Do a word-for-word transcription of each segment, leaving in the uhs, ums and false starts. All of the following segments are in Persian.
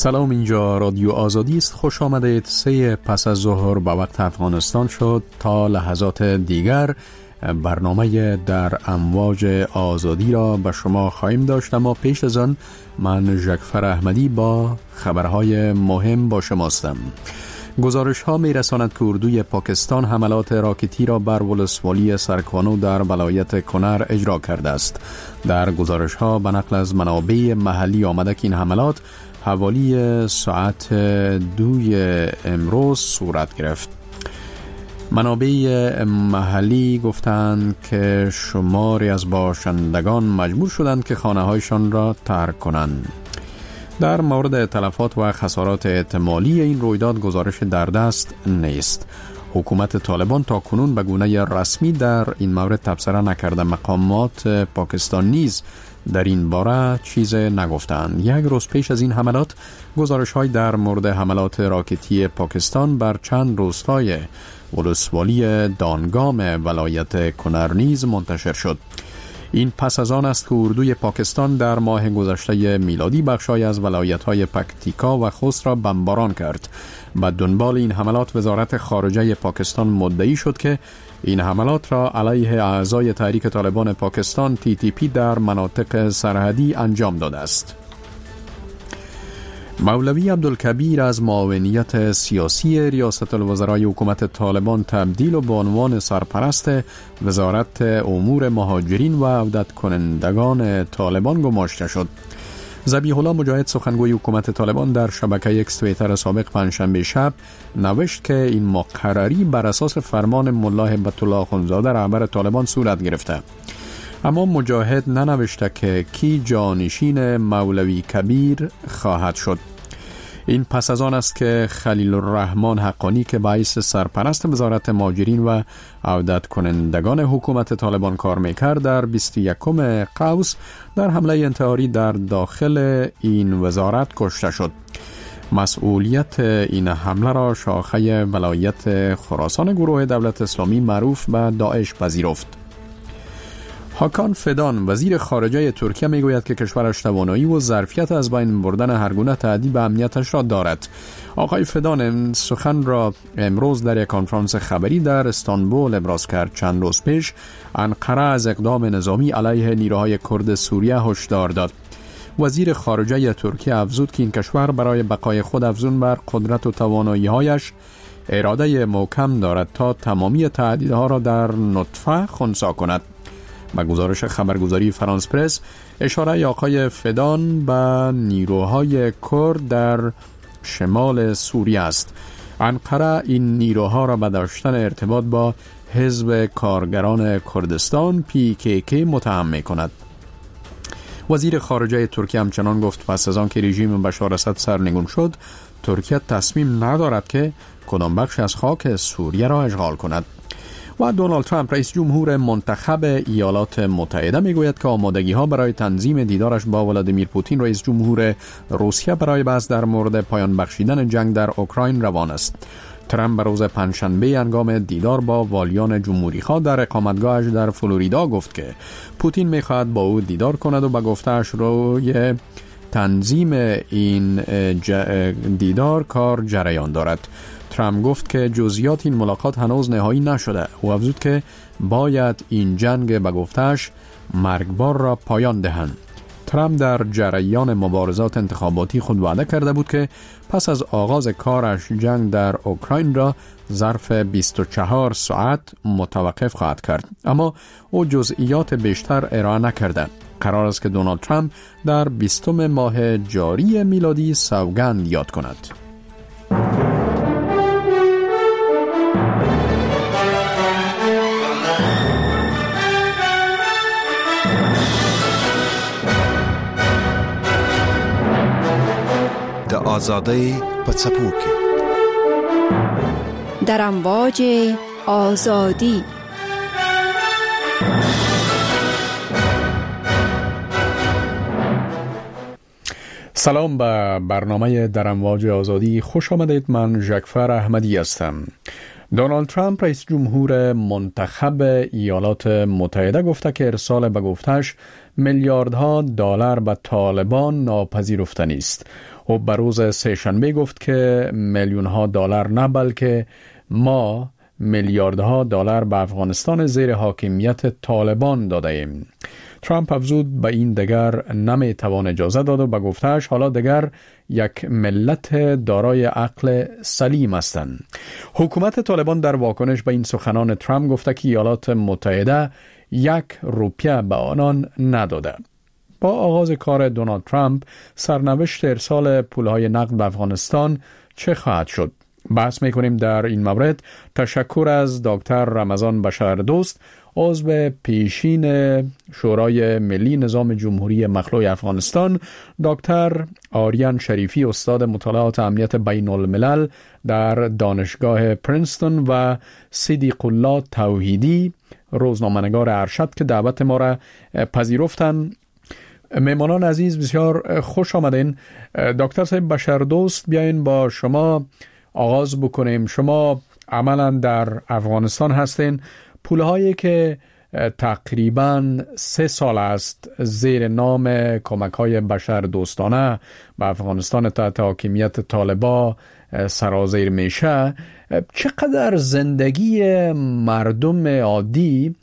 سلام، اینجا رادیو آزادی است. خوش آمدید. سه پس از ظهر به وقت افغانستان شد. تا لحظات دیگر برنامه در امواج آزادی را به شما خواهیم داشت، اما پیش از آن من ژکفر احمدی با خبرهای مهم با شما هستم. گزارش ها می رساند که اردوی پاکستان حملات راکتی را بر ولسوالی سرکانو در ولایت کنر اجرا کرده است. در گزارش ها به نقل از منابع محلی آمده که این حملات حوالی ساعت دوی امروز صورت گرفت. منابع محلی گفتند که شماری از باشندگان مجبور شدند که خانه‌هایشان را ترک کنند. در مورد تلفات و خسارات احتمالی این رویداد گزارش در دست نیست. حکومت طالبان تا کنون به گونه رسمی در این مورد تبصره نکرده. مقامات پاکستان نیز در این باره چیز نگفتند. یک روز پیش از این حملات گزارش‌های در مورد حملات راکتی پاکستان بر چند روستای ولسوالی دانگام ولایت کنر نیز منتشر شد. این پس از آن است که اردوی پاکستان در ماه گذشته میلادی بخشای از ولایت‌های پکتیکا و خوست را بمباران کرد. به دنبال این حملات وزارت خارجه پاکستان مدعی شد که این حملات را علیه اعضای تحریک طالبان پاکستان تی تی پی در مناطق سرحدی انجام داده است. مولوی عبدالکبیر از معاونیت سیاسی ریاست الوزرای حکومت طالبان تبدیل و به عنوان سرپرست وزارت امور مهاجرین و عودت کنندگان طالبان گماشته شد. ذبیح الله مجاهد سخنگوی حکومت طالبان در شبکه اکس توییتر سابق پنجشنبه شب نوشت که این مقرری بر اساس فرمان ملا هیبت الله اخوندزاده رهبر طالبان صورت گرفته. اما مجاهد ننوشته که کی جانشین مولوی کبیر خواهد شد. این پس از آن است که خلیل الرحمن حقانی که باعث سرپرست وزارت مهاجرین و عودت کنندگان حکومت طالبان کار میکرد در بیست و یکم قوس در حمله انتحاری در داخل این وزارت کشته شد. مسئولیت این حمله را شاخه ولایت خراسان گروه دولت اسلامی معروف به داعش پذیرفت. هاکان فدان وزیر خارجه ترکیه میگوید که کشورش توانایی و ظرفیت از بین بردن هر گونه تهدید به امنیتش را دارد. آقای فدان سخن را امروز در یک کنفرانس خبری در استانبول ابراز کرد. چند روز پیش انقره از اقدام نظامی علیه نیروهای کرد سوریه هشدار داد. وزیر خارجه ترکیه افزود که این کشور برای بقای خود افزون بر قدرت و توانایی‌هایش اراده محکم دارد تا تمامی تهدیدها را در نطفه خنثی کند. با گزارش خبرگزاری فرانس پرس اشاره آقای فدان به نیروهای کرد در شمال سوریه است. انقره این نیروها را به داشتن ارتباط با حزب کارگران کردستان پی کی کی متهم می کند. وزیر خارجه ترکیه همچنان گفت پس از آن که رژیم بشار اسد سرنگون شد، ترکیه تصمیم ندارد که کدام بخش از خاک سوریه را اشغال کند. و دونالد ترامپ رئیس جمهور منتخب ایالات متحده میگوید که آمادگی ها برای تنظیم دیدارش با ولادیمیر پوتین رئیس جمهور روسیه برای بحث در مورد پایان بخشیدن جنگ در اوکراین روان است. ترامپ به روز پنجشنبه هنگام دیدار با والیان جمهوری خواه در اقامتگاهش در فلوریدا گفت که پوتین میخواهد با او دیدار کند و به گفته‌اش روی تنظیم این دیدار کار جریان دارد. ترامپ گفت که جزئیات این ملاقات هنوز نهایی نشده. او افزود که باید این جنگ به گفته‌اش مرگبار را پایان دهند. ترامپ در جریان مبارزات انتخاباتی خود وعده کرده بود که پس از آغاز کارش جنگ در اوکراین را ظرف بیست و چهار ساعت متوقف خواهد کرد، اما او جزئیات بیشتر ارائه نکرده. قرار است که دونالد ترامپ در بیستم ماه جاری میلادی سوگند یاد کند. آزادی پڅپوکي در امواج آزادی. سلام به برنامه در امواج آزادی، خوش آمدید. من ژکفر احمدی هستم. دونالد ترامپ رئیس جمهور منتخب ایالات متحده گفته که ارسال به گفتش میلیاردها دلار به طالبان ناپذیرفتنی است. او به روز سه‌شنبه گفت که میلیون ها دلار نه بلکه ما میلیاردها دلار به افغانستان زیر حاکمیت طالبان داده ایم. ترامپ افزود به این دگر نمی توان اجازه داد و به گفتهش حالا دگر یک ملت دارای عقل سلیم هستند. حکومت طالبان در واکنش به این سخنان ترامپ گفته که ایالات متحده یک روپیه به آنان نداده. با آغاز کار دونالد ترامپ سرنوشت ارسال پولهای نقد به افغانستان چه خواهد شد؟ بحث میکنیم در این مورد. تشکر از دکتر رمضان بشردوست، عضو پیشین شورای ملی نظام جمهوری مخلوع افغانستان، دکتر آریان شریفی، استاد مطالعات امنیت بین الملل در دانشگاه پرینستون و صدیق الله توحیدی، روزنامه‌نگار ارشد که دعوت ما را پذیرفتن. مهمانان عزیز بسیار خوش آمدین. دکتر صاحب بشردوست، بیاین با شما آغاز بکنیم. شما عملا در افغانستان هستین. پولهایی که تقریباً سه سال است زیر نام کمک‌های بشردوستانه به افغانستان تحت حاکمیت طالبان سرازیر میشه، چقدر زندگی مردم عادی،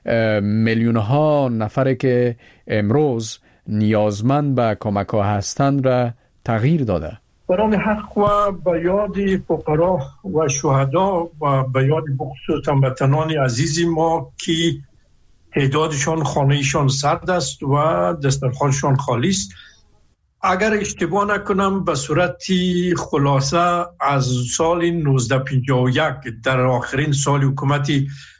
میلیون‌ها نفره که امروز نیازمند به کمک‌ها هستند را تغییر داده؟ برای حق و به یاد فقرا و شهدا و به یاد بخصوص هموطنان عزیز ما که تعدادشان خانهشان سرد است و دسترخوانشان خالی است، اگر اشتباه نکنم به صورت خلاصه از سال نوزده پنجاه و یک در آخرین سال حکومت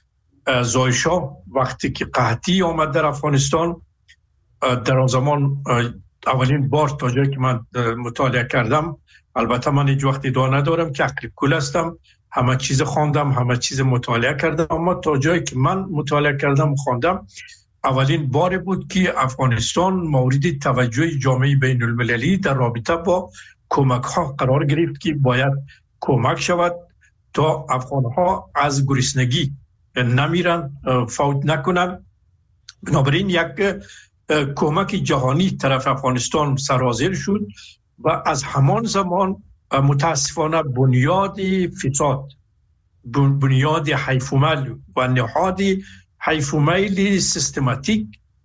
زایشاه، وقتی که قحطی آمد در افغانستان، در آن زمان اولین بار تا جایی که من مطالعه کردم، البته من هیچ وقت ادعا ندارم که عقل کول هستم، همه چیز خواندم، همه چیز مطالعه کردم، اما تا جایی که من مطالعه کردم و خواندم، اولین بار بود که افغانستان مورد توجه جامعه بین المللی در رابطه با کمک ها قرار گرفت که باید کمک شود تا افغان ها از گرسنگی نمیرن، فوت نکنن. بنابراین یک کمک جهانی طرف افغانستان سرازیر شد و از همان زمان متاسفانه بنیاد فساد، بنیاد حیف‌ومیل و نهاد حیف‌ومیل سیستماتیک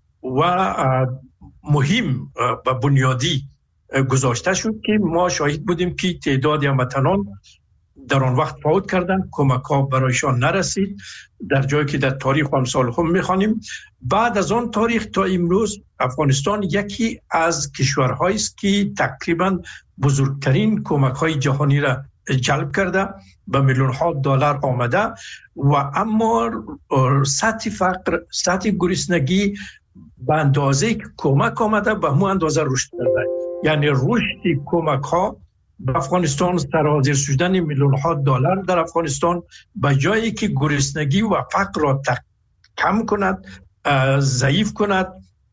و مهم و بنیادی گذاشته شد که ما شاهد بودیم که تعداد هموطنان در آن وقت فوت کردند، کمک ها برایشان نرسید، در جایی که در تاریخ و امثال هم میخوانیم. بعد از آن تاریخ تا امروز افغانستان یکی از کشورهایی است که تقریبا بزرگترین کمک های جهانی را جلب کرده، به میلیون ها دلار آمده و اما سطح فقر، سطح گرسنگی به اندازه که کمک آمده به همون اندازه رشد کرده. یعنی رشد کمک ها به افغانستان، سرازیر شدن میلیون ها دلار در افغانستان، به جایی که گرسنگی و فقر را کم کند، ضعیف کند،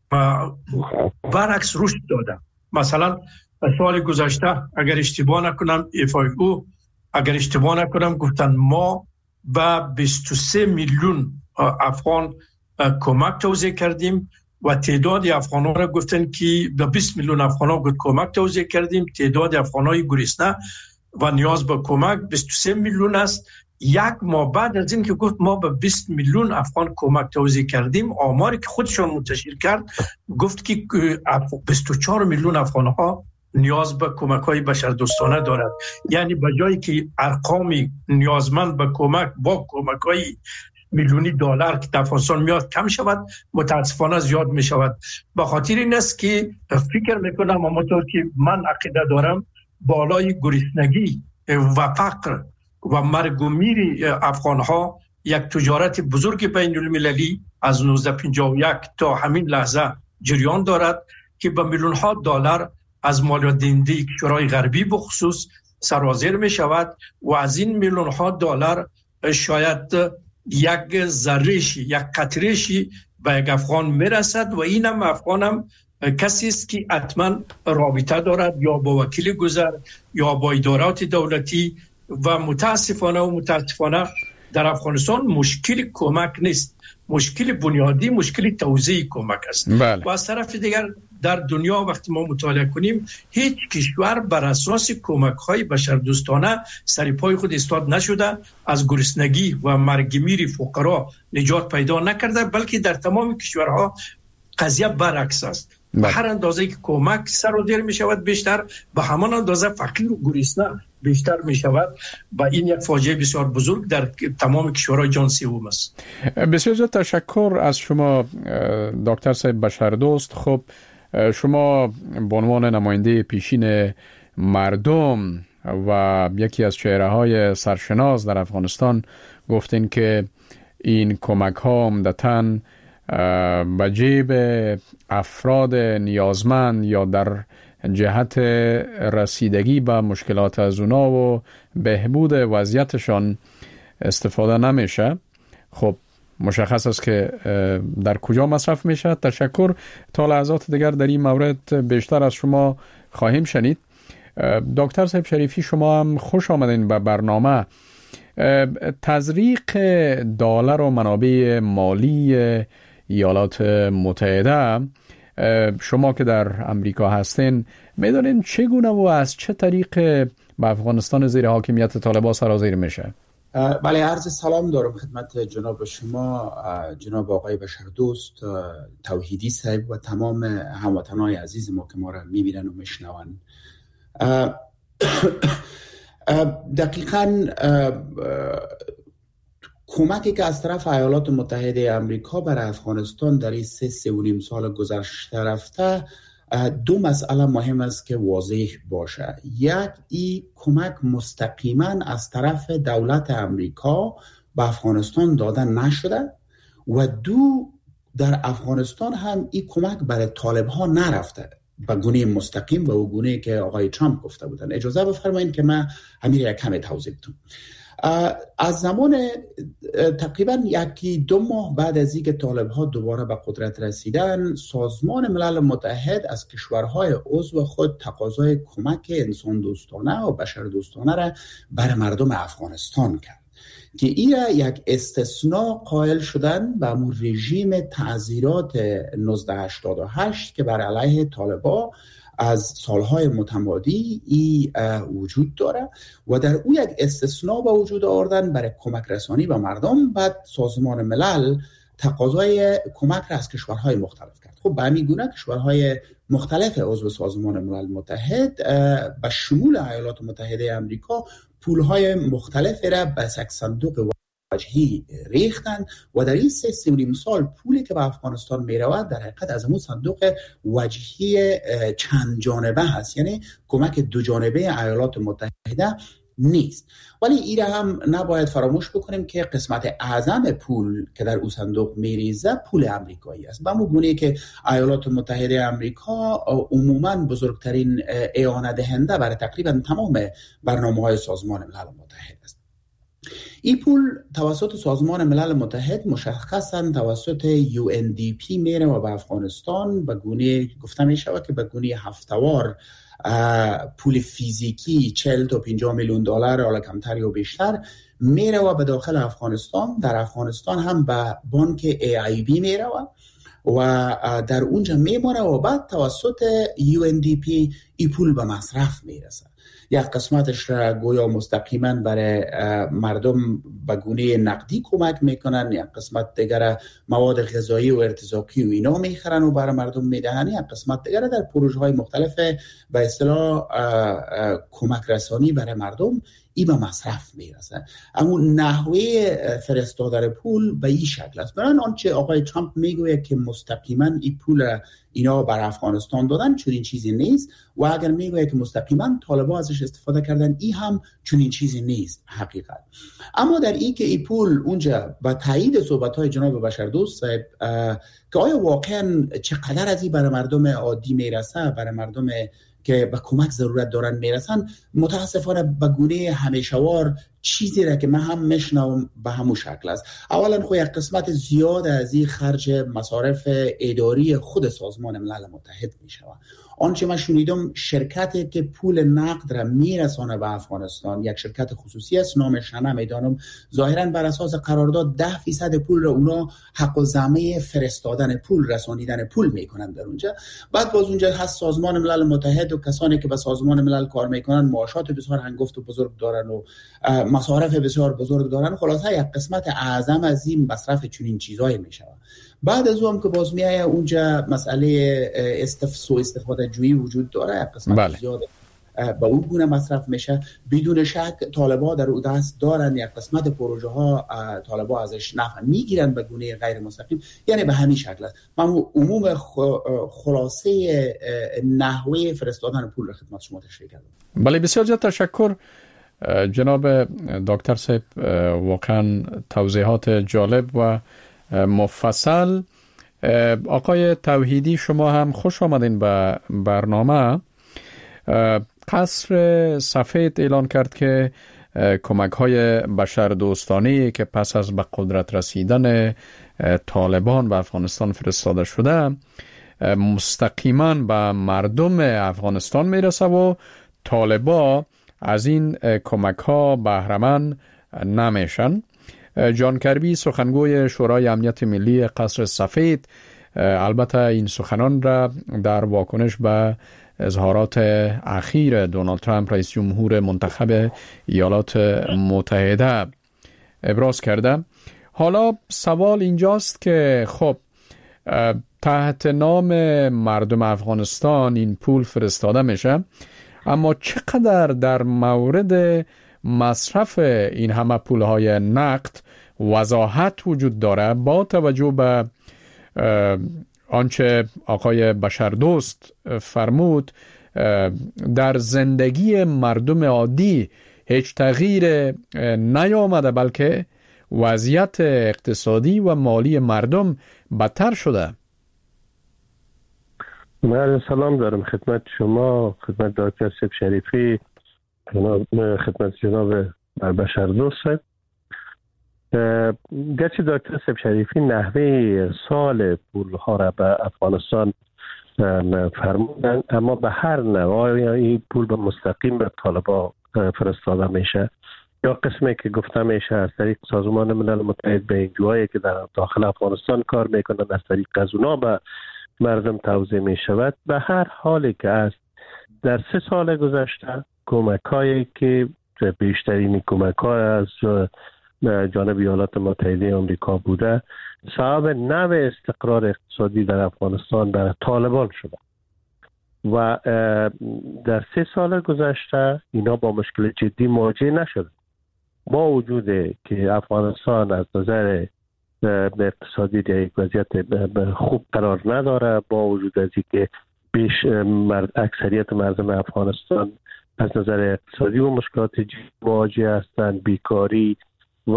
برعکس رشد داده. مثلا سال گذشته اگر اشتباه نکنم اف آی او اگر اشتباه نکنم گفتن ما به بیست و سه میلیون افغان کمک توزیع کردیم و تعداد افغان‌ها را گفتن که به بیست میلیون افغان‌ها گفت کمک توزیع کردیم. تعداد افغان‌های گرسنه و نیاز به کمک بیست و سه میلیون است. یک ماه بعد از این که گفت ما به بیست میلیون افغان کمک توزیع کردیم، آماری که خودشون منتشر کرد گفت که بیست و چهار میلیون افغان‌ها نیاز به کمک‌های بشردوستانه دارد. یعنی به جایی که ارقام نیازمند به کمک با کمک‌های میلیونی دلار که در افغانستان میاد کم شود، متاسفانه زیاد می شود. به خاطر این است که فکر میکنم همونطور که من عقیده دارم بالای گرسنگی و فقر و مرگ و میر افغان ها یک تجارت بزرگ بین المللی از نوزده پنجاه و یک تا همین لحظه جریان دارد که به میلیون ها دلار از مالیات دهنده کشورهای غربی بخصوص سرازیر می شود و از این میلیون ها دلار شاید یک ذره‌شی، یک قطره‌شی به یک افغان میرسد و اینم افغان هم کسی است که حتما رابطه دارد یا با وکیل گذر یا با ادارات دولتی و متاسفانه و متاسفانه در افغانستان مشکل کمک نیست، مشکل بنیادی مشکل توزیع کمک است. بله. و از طرف دیگر در دنیا وقتی ما مطالعه کنیم هیچ کشور بر اساس کمک های بشردوستانه سر پای خود ایستاد نشده، از گرسنگی و مرگ میر فقرا نجات پیدا نکرده، بلکه در تمام کشورها قضیه برعکس است. به هر اندازه که کمک سر و دیر می شود بیشتر، به همان اندازه فقیر و گرسنه بیشتر می شود و این یک فاجعه بسیار بزرگ در تمام کشورهای جهان سوم است. بسیار زیاد تشکر از شما دکتر صاحب بشردوست. خب شما به عنوان نماینده پیشین مردم و یکی از چهره‌های سرشناس در افغانستان گفتین که این کمک ها عمدتاً به جیب افراد نیازمند یا در جهت رسیدگی به مشکلات از اونا و بهبود وضعیتشان استفاده نمیشه. خب مشخص است که در کجا مصرف میشه. تشکر. تا لحظات دیگر در این مورد بیشتر از شما خواهیم شنید. دکتر صاحب شریفی، شما هم خوش آمدین به برنامه. تزریق دلار و منابع مالی ایالات متحده، شما که در امریکا هستین میدونین چگونه و از چه طریق به افغانستان زیر حاکمیت طالبان سرازیر میشه؟ بله، عرض سلام دارم خدمت جناب شما، جناب آقای بشردوست، توحیدی صاحب و تمام هموطنان عزیز ما که ما را میبینن و میشنون. دقیقاً کمکی که از طرف ایالات متحده آمریکا برای افغانستان در این سه سه و نیم سال گذشته رفته، دو مسئله مهم است که واضح باشه. یک، این کمک مستقیما از طرف دولت آمریکا به افغانستان داده نشده و دو، در افغانستان هم این کمک برای طالب ها نرفته به گونه مستقیم و گونه که آقای ترامپ گفته بودن. اجازه بفرمایید که من همین یک کمی توضیح بدم. از زمان تقریبا یکی دو ماه بعد از اینکه طالب ها دوباره به قدرت رسیدن، سازمان ملل متحد از کشورهای عضو خود تقاضای کمک انسان دوستانه و بشر دوستانه را بر مردم افغانستان کرد که این یک استثناء قائل شدن به امور رژیم تعزیرات نوزده هشتاد و هشت که بر علیه طالبان از سالهای متمادی ای وجود داره و در او یک استثناء به وجود آوردن برای کمک رسانی به مردم. بعد سازمان ملل تقاضای کمک را از کشورهای مختلف کرد. خب به همین گونه کشورهای مختلف عضو سازمان ملل متحد به شمول ایالات متحده آمریکا پولهای مختلف را به یک صندوق وجهی ریختن و در این سه سه و نیم سال پولی که به افغانستان می رود در حقیقت از همون صندوق وجهی چند جانبه هست، یعنی کمک دو جانبه ایالات متحده نیست. ولی این هم نباید فراموش بکنیم که قسمت اعظم پول که در اون صندوق میریزه پول امریکایی است. به گونه که ایالات متحده آمریکا عموما بزرگترین اعانه دهنده برای تقریبا تمام برنامه‌های سازمان ملل متحد است. این پول توسط سازمان ملل متحد مشخصاً توسط یو ان دی پی میره و به افغانستان به گونه گفته می شود که به گونه هفته‌وار پول فیزیکی چهل تا پنجاه میلیون دلار حالا کمتر یا بیشتر میره و به داخل افغانستان. در افغانستان هم به بانک ای آی بی میره و در اونجا میمونه و بعد توسط یو ان دی پی این پول به مصرف میرسه. یک قسمتش را گویا مستقیما برای مردم به گونه نقدی کمک میکنن، یک قسمت دیگر مواد غذایی و ارتزاقی و اینا میخرن و برای مردم میدهن، یک قسمت دیگر در پروژه های مختلف به اصطلاح کمک رسانی برای مردم ای به مصرف میرسه. اما نحوه فرستادن پول به این شکل است. برای آنچه آقای ترامپ میگوید که مستقیما این پول اینا بر افغانستان دادن چون این چیزی نیست و اگر میگوید که مستقیما طالبان ازش استفاده کردن این هم چون این چیزی نیست حقیقت. اما در این که این پول اونجا با تایید صحبت‌های جناب بشردوست صاحب که آیا واقعا چقدر از این برای مردم عادی میرسه، برای مردم که به کمک ضرورت دارن میرسن، متاسفانه به گونه همیشوار چیزی را که من هم میشنوم به همون شکل است. اولا خو یک قسمت زیاد از این خرج مصارف اداری خود سازمان ملل متحد میشه. آنچه من شنیدم شرکتی که پول نقد را میرسانه به افغانستان یک شرکت خصوصی است، نامش نمیدانم، ظاهرا بر اساس قرارداد ده فیصد پول را اونا حق و ضمه فرستادن پول، رسانیدن پول میکنن در اونجا. بعد باز اونجا هست سازمان ملل متحد و کسانی که به سازمان ملل کار میکنن معاشات بسیار هنگفت و بزرگ دارن و مصارف بسیار بزرگ دارن. خلاصه یک قسمت اعظم از این مصرف چنین چیزایی میشه. بعد از اون که باز میایه اونجا مسئله استفسو استفاده جویی وجود داره، یک قسمت بله. زیاد با اون گونه مصرف میشه. بدون شک طالبا در اون دست دارن، یک قسمت پروژه ها طالبا ازش نفع میگیرن به گونه غیر مستقیم، یعنی به همین شکل است. من عموم خلاصه نحوه فرستادن پول را خدمت شما تشریح کردم. بله، بسیار زیاد تشکر جناب دکتر صاحب، واقعا توضیحات جالب و مفصل. آقای توحیدی، شما هم خوش آمدین به برنامه. قصر سفید اعلان کرد که کمک های بشردوستانه‌ای که پس از به قدرت رسیدن طالبان به افغانستان فرستاده شده مستقیما به مردم افغانستان میرسه و طالبا از این کمک ها بهره‌مند نمیشن. جان کربی، سخنگوی شورای امنیت ملی قصر سفید، البته این سخنان را در واکنش به اظهارات اخیر دونالد ترامپ رئیس جمهور منتخب ایالات متحده ابراز کرده. حالا سوال اینجاست که خب تحت نام مردم افغانستان این پول فرستاده میشه، اما چقدر در مورد مصرف این همه پولهای نقد وضاحت وجود داره با توجه به آنچه آقای بشردوست فرمود در زندگی مردم عادی هیچ تغییر نیامده، بلکه وضعیت اقتصادی و مالی مردم بدتر شده. من سلام دارم خدمت شما، خدمت دکتر صاحب شریفی، خدمت جناب بشردوست. گرچه دکتر صاحب شریفی نحوه ارسال پولها را به افغانستان فرمودن، اما به هر نوع یا این پول به مستقیم به طالبان فرستاده میشه یا قسمی که گفته میشه از طریق سازمان ملل متحد به انجوهایی که در داخل افغانستان کار میکنن از طریق از اونا به مردم توزیع میشود. به هر حالی که است در سه سال گذشته کمک هایی که بیشترین کمک های از جانب ایالات متحده آمریکا بوده سبب نوع استقرار اقتصادی در افغانستان برای طالبان شده و در سه سال گذشته اینا با مشکل جدی مواجه نشده، با وجود که افغانستان از نظر اقتصادی در یک وضعیت خوب قرار نداره، با وجود از اینکه بیش مرد اکثریت مردم افغانستان از نظر اقتصادی و مشکلات جدی مواجه هستند، بیکاری و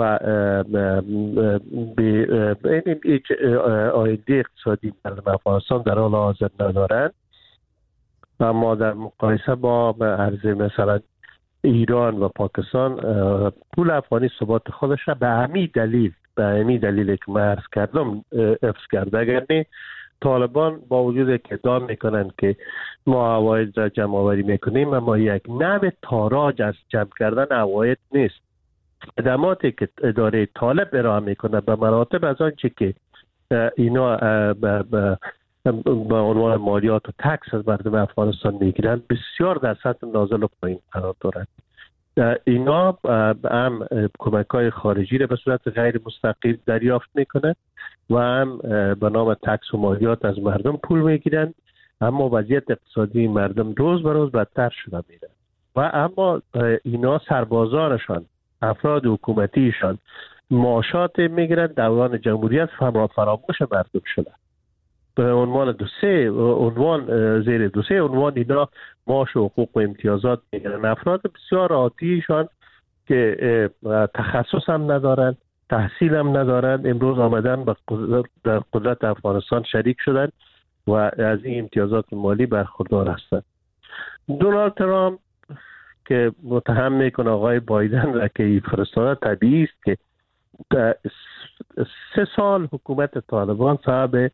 آینده اقتصادی مردم افغانستان در حال حاضر ندارند. اما در مقایسه با عرضه مثلا ایران و پاکستان پول افغانی ثبات خودش را به همین دلیل به همین دلیل که من عرض کردم حفظ کرده. اگر نه طالبان با وجود که ادعا میکنن که ما عواید را جمع آوری میکنیم، اما یک نوع تاراج از جمع کردن عواید نیست. خدماتی که اداره طالب ارائه میکنه به مراتب از آنچه که اینا به عنوان مالیات و تکس از مردم افغانستان میگیرن بسیار در سطح نازل و پایین قرار دارند. اینا هم کمک های خارجی را به صورت غیر مستقیم دریافت میکنه و هم به نام تکس و مالیات از مردم پول میگیرن، اما وضعیت اقتصادی مردم روز به روز بدتر شده میره و اما اینا سربازانشان، افراد حکومتیشان معاشات میگیرن دوران جمهوریت فراموش مردم شده. به عنوان دو سه عنوان زیر دو سه عنوان اینا معاش و حقوق و امتیازات میگیرن. افراد بسیار عادیشان که تخصص هم ندارن، تحصیل هم ندارن، امروز آمدن در قدرت افغانستان شریک شدن و از این امتیازات مالی برخوردار هستند. دونالد ترامپ که متهم میکنه آقای بایدن را که فرستاده، طبیعی است که سه سال حکومت طالبان صاحب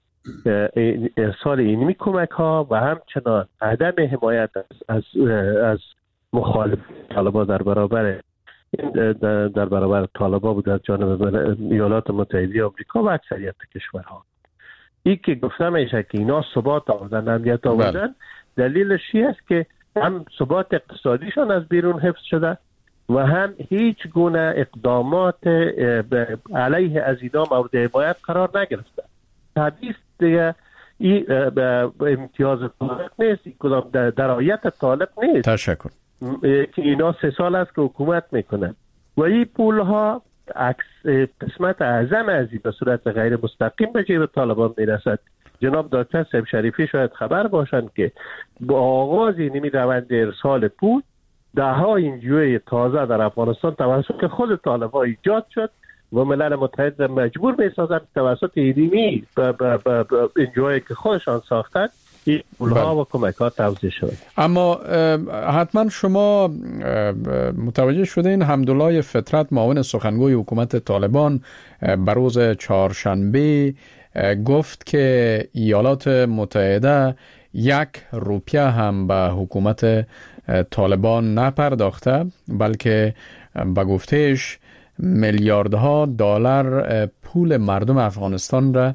ارسال اینمی کمک ها و همچنان عدم حمایت از از, از مخالف طالبان در برابر در برابر طالبان بود از جانب ایالات متحده آمریکا و اکثریت کشورها. این که گفتم میشه که اینا ثبات آوردن، امنیت آوردن، دلیلش چی است که هم ثبات اقتصادیشان از بیرون حفظ شده و هم هیچ گونه اقدامات علیه از اینا مورد حمایت قرار نگرفته. طبیعی است دیگه این امتیاز طالب نیست، این کدام درایت طالب نیست. تشکر. که اینا سه سال است که حکومت میکنن و این پول ها قسمت اعظم ازی به صورت غیر مستقیم به جیب طالبان میرسد. جناب دکتر صاحب شریفی شاید خبر باشند که با آغاز این روند ارسال پول ده ها انجیوی تازه در افغانستان توسط خود طالبان ایجاد شد و ملل متحد مجبور میسازند توسط اینمی انجیوی که خودشان ساختند این پولها و کمک ها توزیع شد. اما حتما شما متوجه شدین حمدالله فطرت معاون سخنگوی حکومت طالبان بر روز چهارشنبه گفت که ایالات متحده یک روپیه هم به حکومت طالبان نپرداخته، بلکه به گفتهش میلیاردها دلار پول مردم افغانستان را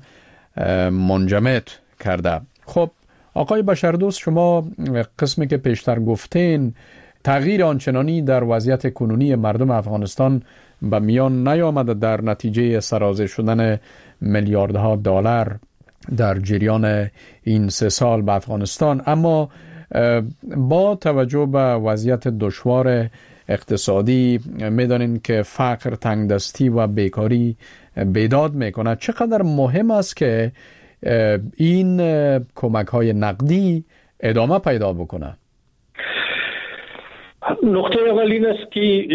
منجمد کرده. خب آقای بشردوست، شما قسمی که پیشتر گفتین تغییر آنچنانی در وضعیت کنونی مردم افغانستان به میان نیامده در نتیجه سرازیر شدن میلیاردها دلار در جریان این سه سال به افغانستان، اما با توجه به وضعیت دشوار اقتصادی میدانین که فقر، تنگدستی و بیکاری بیداد میکنه. چقدر مهم است که این کمک های نقدی ادامه پیدا بکنه؟ نقطه اول این است که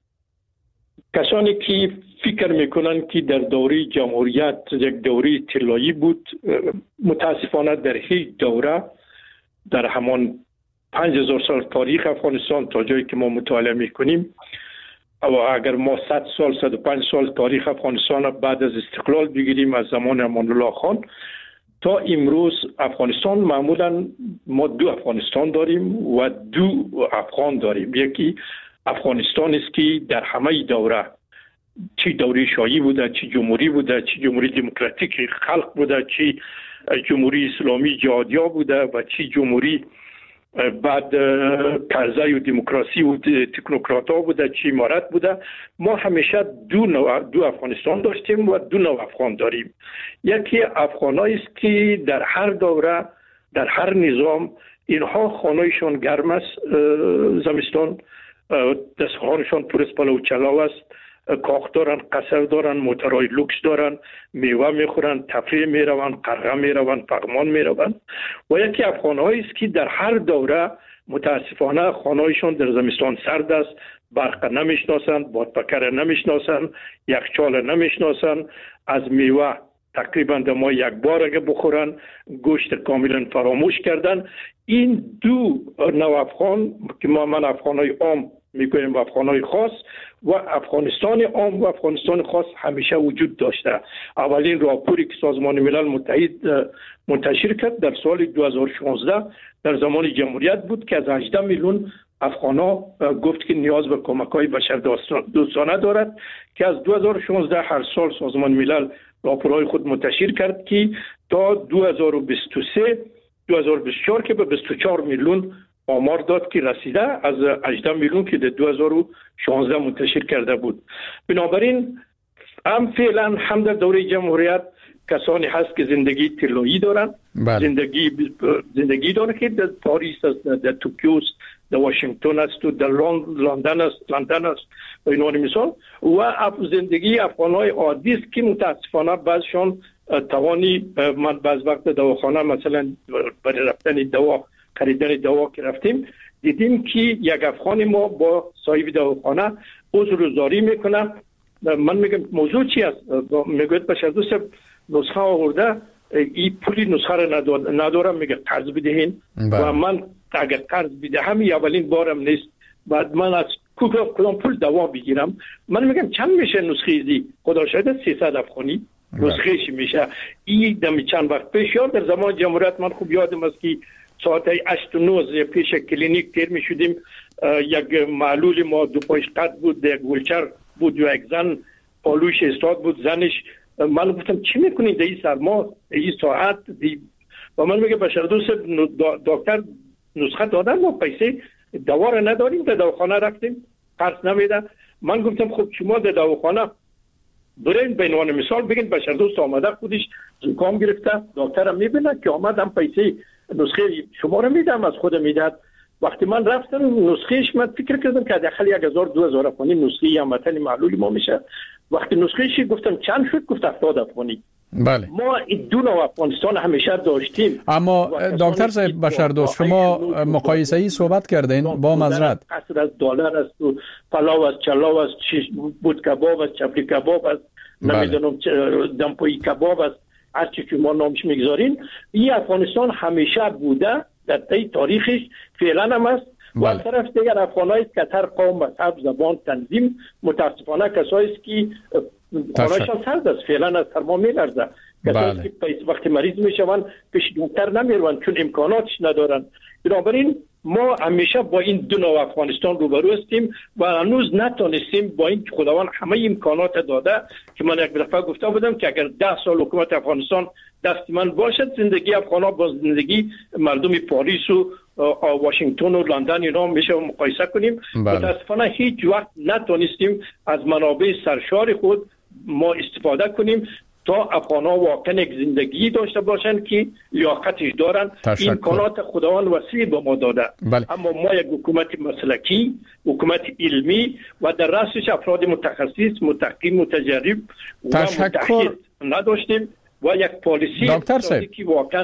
کسانی که فکر میکنن که در دوره جمهوریت یک دوره طلایی بود، متاسفانه در هیچ دوره در همان پنج هزار سال تاریخ افغانستان تا جایی که ما مطالعه میکنیم و اگر ما صد سال صد و پنج سال تاریخ افغانستان بعد از استقلال بگیریم از زمان امان الله خان تا امروز افغانستان معمولا ما دو افغانستان داریم و دو افغان داریم. یکی افغانستان است که در همه دوره، چی دوره شاهی بوده، چی جمهوری بوده، چی جمهوری دموکراتیک خلق بوده، چی جمهوری اسلامی جهادیا بوده و چی جمهوری بعد کرزی و دموکراسی و تکنوکراتا بوده، چی امارت بوده، ما همیشه دو نوع دو افغانستان داشتیم و دو نوع افغان داریم. یکی افغانایی است که در هر دوره در هر نظام اینها خانه‌شان گرم است، زمستان دستخوانشان پر از پلو چلاو است، کاخ دارن، قصر دارن، موترهای لوکس دارن، میوه میخورن، تفریح میرون، قرغه میرون، پغمان میرون. و یکی افغانهایی است که در هر دوره متاسفانه خانه‌شان در زمستان سرد است، برق نمیشناسند، بادپکر نمیشناسند، یخچال نمیشناسند، از میوه تقریبا در ما یک بار اگه بخورن گوشت کاملا فراموش کردن. این دو نوع افغان که ما من افغانای عام میگویم و افغانای خاص و افغانستان عام و افغانستان خاص همیشه وجود داشته. اولین راپوری که سازمان ملل متحد منتشر کرد در سال دو هزار و شانزده در زمان جمهوریت بود که از هجده میلیون افغانا گفت که نیاز به کمک‌های بشردوستانه دارد، که از دو هزار و شانزده هر سال سازمان ملل راپورهای خود منتشر کرد که تا دو هزار و بیست و سه دو هزار و بیست و چهار که به بیست و چهار میلیون آمار داد که رسیده از هجده میلیون که در دو هزار و شانزده منتشر کرده بود. بنابراین هم فعلا هم در دوره جمهوریت کسانی هست که زندگی طلایی دارن، بله. زندگی زندگی دارن که در پاریس است، در توکیو است، در واشنگتن است و در لندن است لندن است و این مثال، و زندگی افغانای عادی است که متاسفانه بعضشان توانی من بعض وقت دواخانه مثلا برای رفتن دوا خریدن دوا که رفتیم دیدیم که یک افغان ما با صاحب دواخانه عذرگزاری میکنه. من میگم موضوع چی است؟ میگوید بشردوست نسخه آورده این پولی نسخه را ندارم، میگه قرض بدهین و من اگر قرض بدهم اولین بارم نیست بعد من از کدام پول دوا بگیرم؟ من میگم چند میشه نسخه زی؟ خدا شاید سیصد افغانی نسخهش میشه. این دم چند وقت پیش یاد در زمان جمهوریت من خوب یادم است که ساعت هشت و نه پیش کلینیک تیر میشدیم، یک معلول ما دو پایش قد بود، یک گلچر بود و یک زن پالوش استاد بود زنش. من گفتم چی میکنید در این سرما این ساعت دی؟ و من میگه بشردوست دکتر نسخه دادن ما پیسه دوا را نداریم، در دواخانه رفتیم قرض نمیده. من گفتم خب شما در دواخانه برین به عنوان مثال بگین بشردوست آمده خودش زکام گرفته، دکتر هم میبینه که آمدم پیسه نسخه شما را میدم از خود میداد. وقتی من رفتم نسخهش من فکر کردم که داخل یک هزار دو هزار افغانی نسخه هموطن معلولی ما میشه. وقتی نسخهش گفتم چند شد گفت هفتاد افغانی. بله. ما این دو نوع افغانستان همیشه داشتیم. اما دکتر صاحب بشردوست شما مقایسه ای صحبت کردین با معذرت. قصر از دلار است و پلاو است، چلاو است، بود کباب است، چپلی کباب است، نمیدونم دمپوی کباب است، هر چی که ما نامش میگذارین. این افغانستان همیشه بوده در طی تاریخش، فعلا هم است. و از طرف دیگر افغانایی است که تر قوم، مذهب، زبان، تنظیم متاسفانه کسایی است که خانه‌شان سرد است، فعلا از سرما می‌لرزه. کسایی که وقتی مریض میشوند پیش دکتر نمیروند چون امکاناتش ندارن. بنابراین ما همیشه با این دو نوع افغانستان روبرو هستیم و هنوز نتونستیم با این خداوند همه امکانات داده که من یک دفعه گفته بودم که اگر ده سال حکومت افغانستان دست من باشد زندگی افغانا با زندگی مردم پاریس و واشنگتن و لندن اینا میشه مقایسه کنیم. متاسفانه هیچ وقت نتونستیم از منابع سرشار خود ما استفاده کنیم تا افغانا واقعا یک زندگی داشته باشند که لیاقتش دارن. این امکانات خداوند وسیع به ما داده. بله. اما ما یک حکومت مسلکی، حکومت علمی و در رأسش افراد متخصص، متحقق، متجرب و متحقق نداشتیم و یک پالیسی که واقعا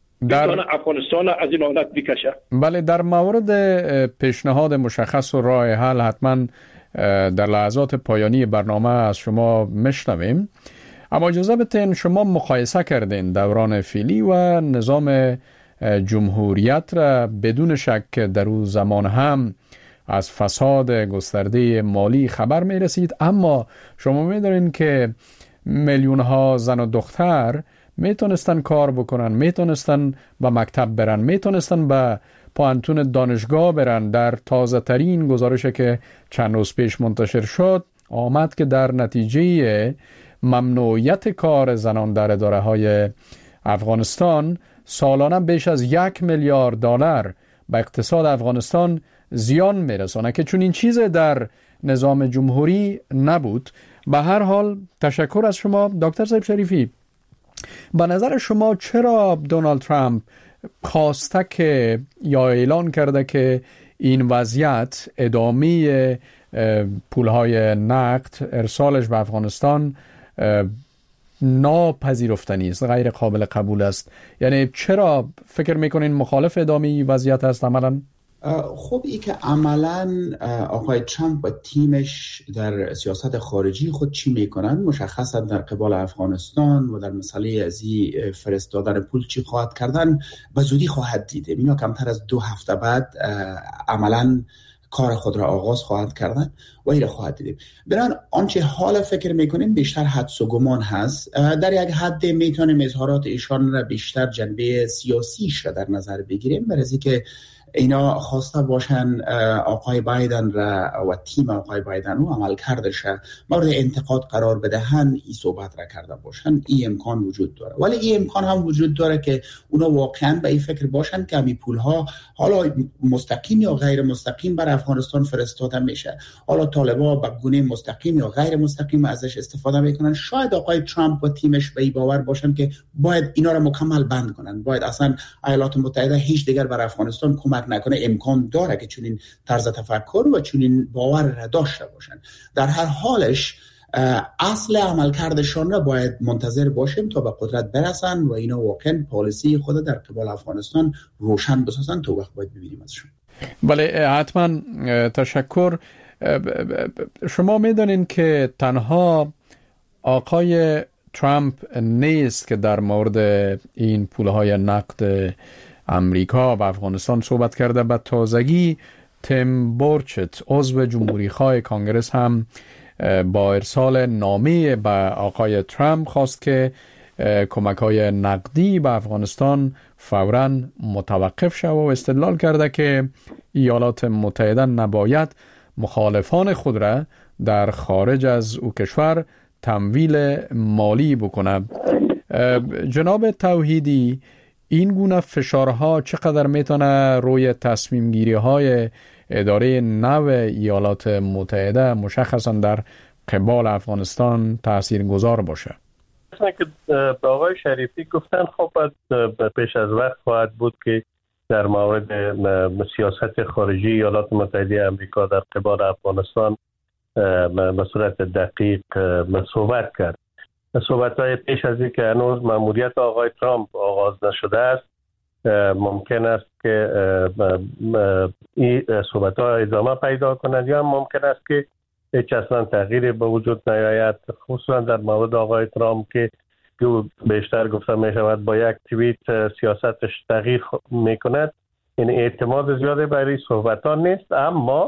در افغانستان از این حالت بکشه. بله، در مورد پیشنهاد مشخص و راه حل حتما در لحظات پایانی برنامه از شما میشنویم. اما اجازه بدین شما مقایسه کردین دوران فعلی و نظام جمهوریت را بدون شک در اون زمان هم از فساد گسترده مالی خبر می رسید، اما شما می دارین که میلیون ها زن و دختر می تونستن کار بکنن، می تونستن به مکتب برن، می تونستن به پوانتون دانشگاه برن. در تازه ترین گزارشی که چند روز پیش منتشر شد آمد که در نتیجه ممنوعیت کار زنان در اداره های افغانستان سالانه بیش از یک میلیارد دلار به اقتصاد افغانستان زیان میرسانه که چون این چیز در نظام جمهوری نبود. به هر حال تشکر از شما دکتر صاحب شریفی. به نظر شما چرا دونالد ترامپ خواسته که یا اعلان کرده که این وضعیت ادامه پولهای نقد ارسالش به افغانستان ناپذیرفتنی است، غیر قابل قبول است؟ یعنی چرا فکر میکنین مخالف ادامه وضعیت است عملا؟ خب ای که عملا آقای ترامپ و تیمش در سیاست خارجی خود چی میکنن مشخصا در قبال افغانستان و در مسئله ازی فرستادن پول چی خواهد کردن به زودی خواهد دیده. اینا کمتر از دو هفته بعد عملا کار خود را آغاز خواهد کردن و این را خواهد دیدیم. بران آنچه حالا فکر میکنیم بیشتر حدس و گمان هست. در یک حد میتونیم اظهارات ایشان را بیشتر جنبه سیاسیش را در نظر بگیریم، برای که اینا خواسته باشن آقای بایدن را و تیم آقای بایدن و عمل کردش مورد انتقاد قرار بدهن، این صحبت را کرده باشن. این امکان وجود داره، ولی این امکان هم وجود داره که اونا واقعا به این فکر باشن که همین پول ها حالا مستقیم یا غیر مستقیم بر افغانستان فرستاده میشه، حالا طالبا به گونه مستقیم یا غیر مستقیم ازش استفاده میکنن. شاید آقای ترامپ و تیمش به این باور باشن که باید اینا را مکمل بند کنن، باید اصلا ایالات متحده هیچ دیگر بر افغانستان کمک نکنه. امکان داره که چنین طرز تفکر و چنین باور را داشته باشن. در هر حالش اصل عملکردشان را باید منتظر باشیم تا به قدرت برسن و اینا واقعا پالیسی خود در قبال افغانستان روشن بسازن. تا وقت باید ببینیم ازشون. بله حتما تشکر. شما میدونین که تنها آقای ترامپ نیست که در مورد این پولهای نقد امریکا و افغانستان صحبت کرده. به تازگی تیم بورچت عضو جمهوری خواه کانگرس هم با ارسال نامه به آقای ترامپ خواست که کمک‌های نقدی به افغانستان فوراً متوقف شود و استدلال کرده که ایالات متحده نباید مخالفان خود را در خارج از او کشور تمویل مالی بکنه. جناب توحیدی، این گونه فشارها چقدر میتونه روی تصمیم گیری های اداره نو ایالات متحده مشخصا در قبال افغانستان تأثیر گذار باشه؟ مثلا که به آقای شریفی گفتن خب پیش از وقت خواهد بود که در مورد سیاست خارجی ایالات متحده آمریکا در قبال افغانستان به صورت دقیق صحبت کرد. صحبت‌های پیش از این که هنوز مأموریت آقای ترامپ آغاز نشده است، ممکن است که این صحبت‌ها ادامه پیدا کنند یا ممکن است که هیچ اصلا تغییری به وجود نیاید، خصوصا در مورد آقای ترامپ که بیشتر گفته می شود با یک توییت سیاستش تغییر میکند. این اعتماد زیاده برای صحبت‌ها نیست، اما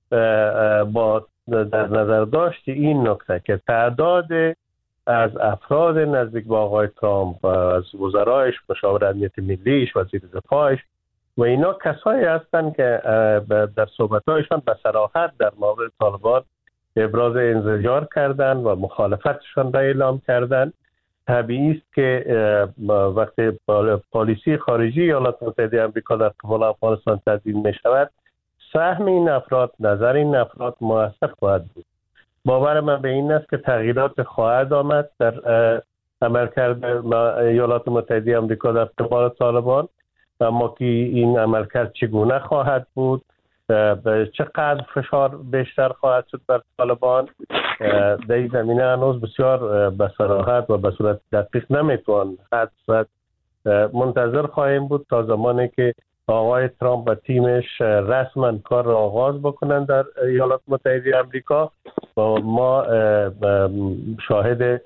با در نظر داشت این نکته که تعداد از افراد نزدیک به آقای ترامپ، از وزرایش، مشاور امنیت ملیش، وزیر دفاعش و اینا کسایی هستند که در صحبت‌هایشان به صراحت در مورد طالبان ابراز انزجار کردن و مخالفتشان را اعلام کردن. طبیعی است که وقتی پالیسی خارجی ایالات متحده آمریکا در قبال افغانستان تدوین می شود، سهم این افراد، نظر این افراد مؤثر خواهد بود. باور من به این است که تغییرات خواهد آمد در عملکرد ایالات متحده آمریکا در قبال طالبان، اما که این عملکرد چگونه خواهد بود، چقدر فشار بیشتر خواهد شد بر طالبان، در این زمینه هنوز بسیار به صراحت و به صورت دقیق نمیتوان حدس زد. منتظر خواهیم بود تا زمانی که آقای ترامپ و تیمش رسما کار را آغاز بکنند در ایالات متحده آمریکا و ما شاهد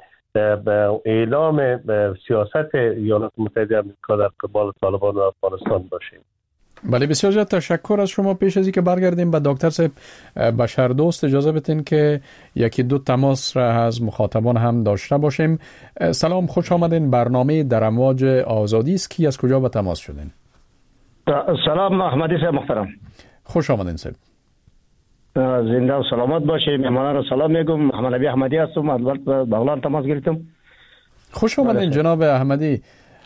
اعلام سیاست ایالات متحده آمریکا در قبال طالبان و افغانستان باشیم. بله، بسیار زیاد تشکر از شما. پیش از اینکه برگردیم به دکتر صاحب بشردوست، اجازه بدین که یکی دو تماس را از مخاطبان هم داشته باشیم. سلام، خوش آمدین. برنامه در امواج آزادی است. کی از کجا به تماس شدین؟ سلام احمدی صاحب محترم. خوش آمدین صاحب. زنده و سلامت باشید. مهمانان را سلام میگم. محمد نبی احمدی هستم، از بغلان تماس گرفتم. خوش آمدین جناب احمدی.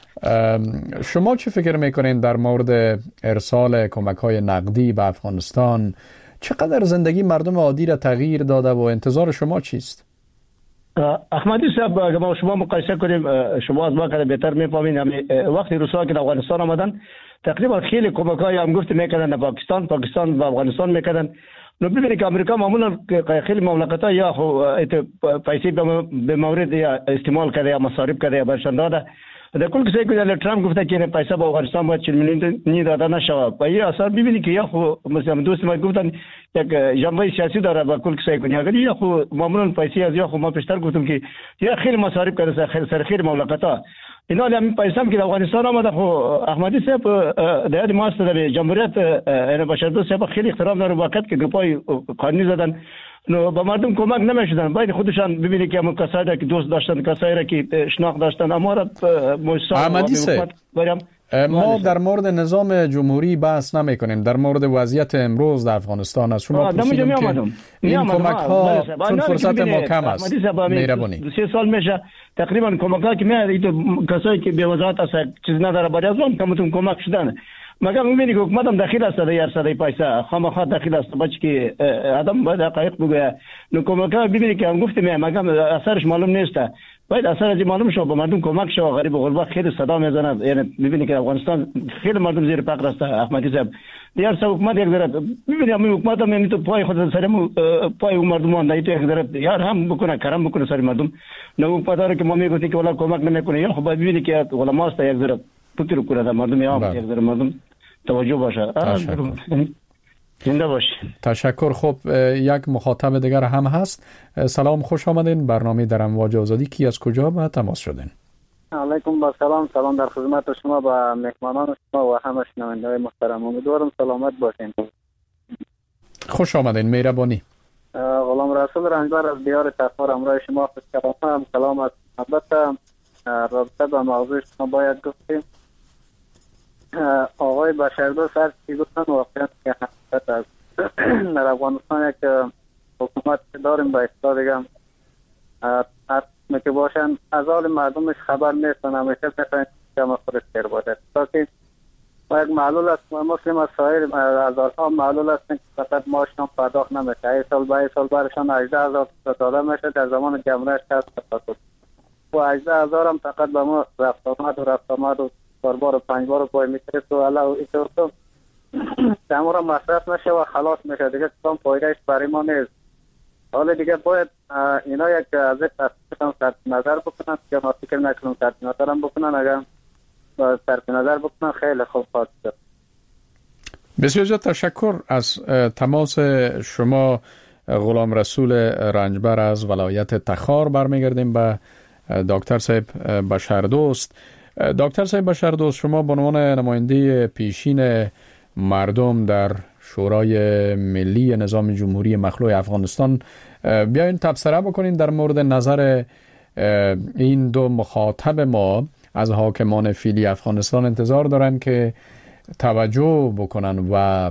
شما چه فکر میکنین در مورد ارسال کمک‌های نقدی به افغانستان؟ چقدر زندگی مردم عادی را تغییر داده و انتظار شما چیست؟ احمدی صاحب، اگه ما شما مقایسه کنیم، شما از ما که بهتر میفهمین، وقتی روسا که افغانستان آمدن تقریبا خیلی کمک‌های هم گفت میکردن پاکستان پاکستان و افغانستان میکردن. نو ببینید که امریکا معمولا خیلی مملکت‌ها یا پیسې به مورد یا استعمال کرده یا مصارف کرده یا برشان داده. در کل کسی که ترامپ گفته که پیسه به افغانستان باید چهل میلیون نی داده نشود. و این اثر ببینید که یا خو مثلا دوست ما گفتن یک جنبه سیاسی داره با کل کسی که اگر یا خو معمولا پیسه از یا خو ما پیشتر گفتم که یا خیلی مصارف کرده خیلی سر خیلی مملکت‌ها. اینا هم پیسه هم که افغانستان آمده خو احمدی صاحب در یاد ماست در جمهوریت این بشردوست صاحب خیلی احترام داره وقت که گپای قانونی زدن. نو با مردم کمک نمیشدن. باید خودشان ببینید که همون کسایی که دوست داشتن، کسایی که شناخت داشتن، اما را احمدی صاحب، ما در مورد نظام جمهوری بحث نمی کنیم، در مورد وضعیت امروز در افغانستان است. شما پرسیدیم که این کمک ها چون فرصت ما کم است مهربانی سه سال میشه تقریبا کمک ها که میاد کسایی که به وزارت است چیز نداره برای از اون کمتون کمک شدن. مگر میبینی که حکومت هم داخل است در یار صدای پیسه خامخا داخل است بچه که آدم باید حقایق بگه. نو کمک ها ببینی که هم گفتیم مگر اثرش معلوم نیست، باید اثر از معلوم شو، به مردم کمک شو. غریب و غربا خیلی صدا میزنه. یعنی ببینی که افغانستان خیلی مردم زیر فقر است. احمدی صاحب دیار سه حکومت یک ذره ببینی همین حکومت هم یعنی تو پای خود سرم پای مردمان دایته یک ذره یار هم بکنه کرم بکنه سر مردم. نو حکومت که ما میگفتیم که ولا کمک نمیکنه، یا خب ببینی که ولا ماست یک ذره فکر کنه مردم، یا یک ذره مردم توجه باشه. زنده باشی. تشکر. خب یک مخاطب دیگر هم هست. سلام، خوش آمدین. برنامه در امواج آزادی. کی از کجا به تماس شدین؟ علیکم با سلام. سلام در خدمت شما با مهمانان شما و همه شنونده‌های محترم. امیدوارم سلامت باشین. خوش آمدین. مهربانی. غلام رسول رنجبر از دیار تخار امرای شما خوشکلام سلام است. البته رابطه به موضوع شما باید گفتیم. آقای بشردوست هر چی گفتن واقعا که حقیقت است. در افغانستان یک حکومت داریم به اصطلاح دیگه هر که باشن از حال مردمش خبر نیستن، همیشه میخواین جمع خودش خیر باشه. تا که یک معلول است، مسلم از سایر هزارها معلول است که فقط ماشون پرداخت نمیشه. ای سال به سال برشان هجده هزار دلار میشه، در زمان جمعیت شصت هزار و هجده هزار هم فقط به ما رفت آمد و رفت آمد و چهار بار و پنج بار پای میتره تو علا و اینطور تو تمام مصرف نشه و خلاص میشه دیگه، کام فایدهش برای ما نیست. حالا دیگه باید اینا یک از یک تصمیم صرف نظر بکنن که ما فکر نکنم صرف نظر هم بکنن. اگر صرف نظر بکنن خیلی خوب خواهد شد. بسیار زیاد تشکر از تماس شما غلام رسول رنجبر از ولایت تخار. برمیگردیم به دکتر صاحب بشردوست. دکتر صاحب بشردوست، شما به عنوان نماینده پیشین مردم در شورای ملی نظام جمهوری مخلوع افغانستان، بیاین تبصره بکنین در مورد نظر این دو مخاطب ما. از حاکمان فعلی افغانستان انتظار دارن که توجه بکنن و